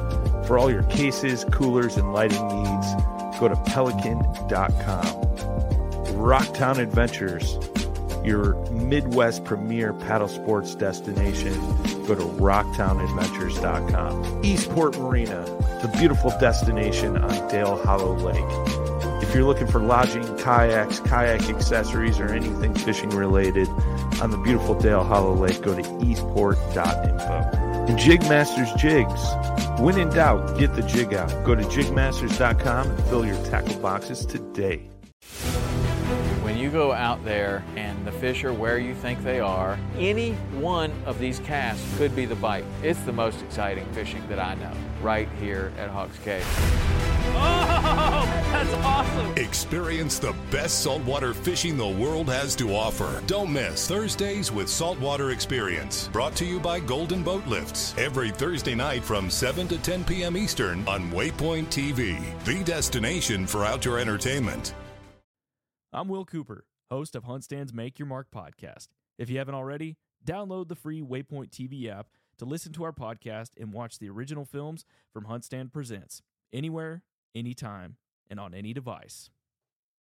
For all your cases, coolers, and lighting needs, go to pelican dot com. Rocktown Adventures, your Midwest premier paddle sports destination. Go to rocktown adventures dot com. Eastport Marina, the beautiful destination on Dale Hollow Lake. If you're looking for lodging, kayaks, kayak accessories, or anything fishing related on the beautiful Dale Hollow Lake, go to eastport dot info. And Jigmasters Jigs. When in doubt, get the jig out. Go to jig masters dot com and fill your tackle boxes today. When you go out there and the fish are where you think they are, any one of these casts could be the bite. It's the most exciting fishing that I know, right here at Hawks Cave. Oh, that's awesome! Experience the best saltwater fishing the world has to offer. Don't miss Thursdays with Saltwater Experience, brought to you by Golden Boat Lifts, every Thursday night from seven to ten p.m. Eastern on Waypoint T V, the destination for outdoor entertainment. I'm Will Cooper, host of HuntStand's Make Your Mark podcast. If you haven't already, download the free Waypoint T V app to listen to our podcast and watch the original films from HuntStand Presents, anywhere, anytime, and on any device.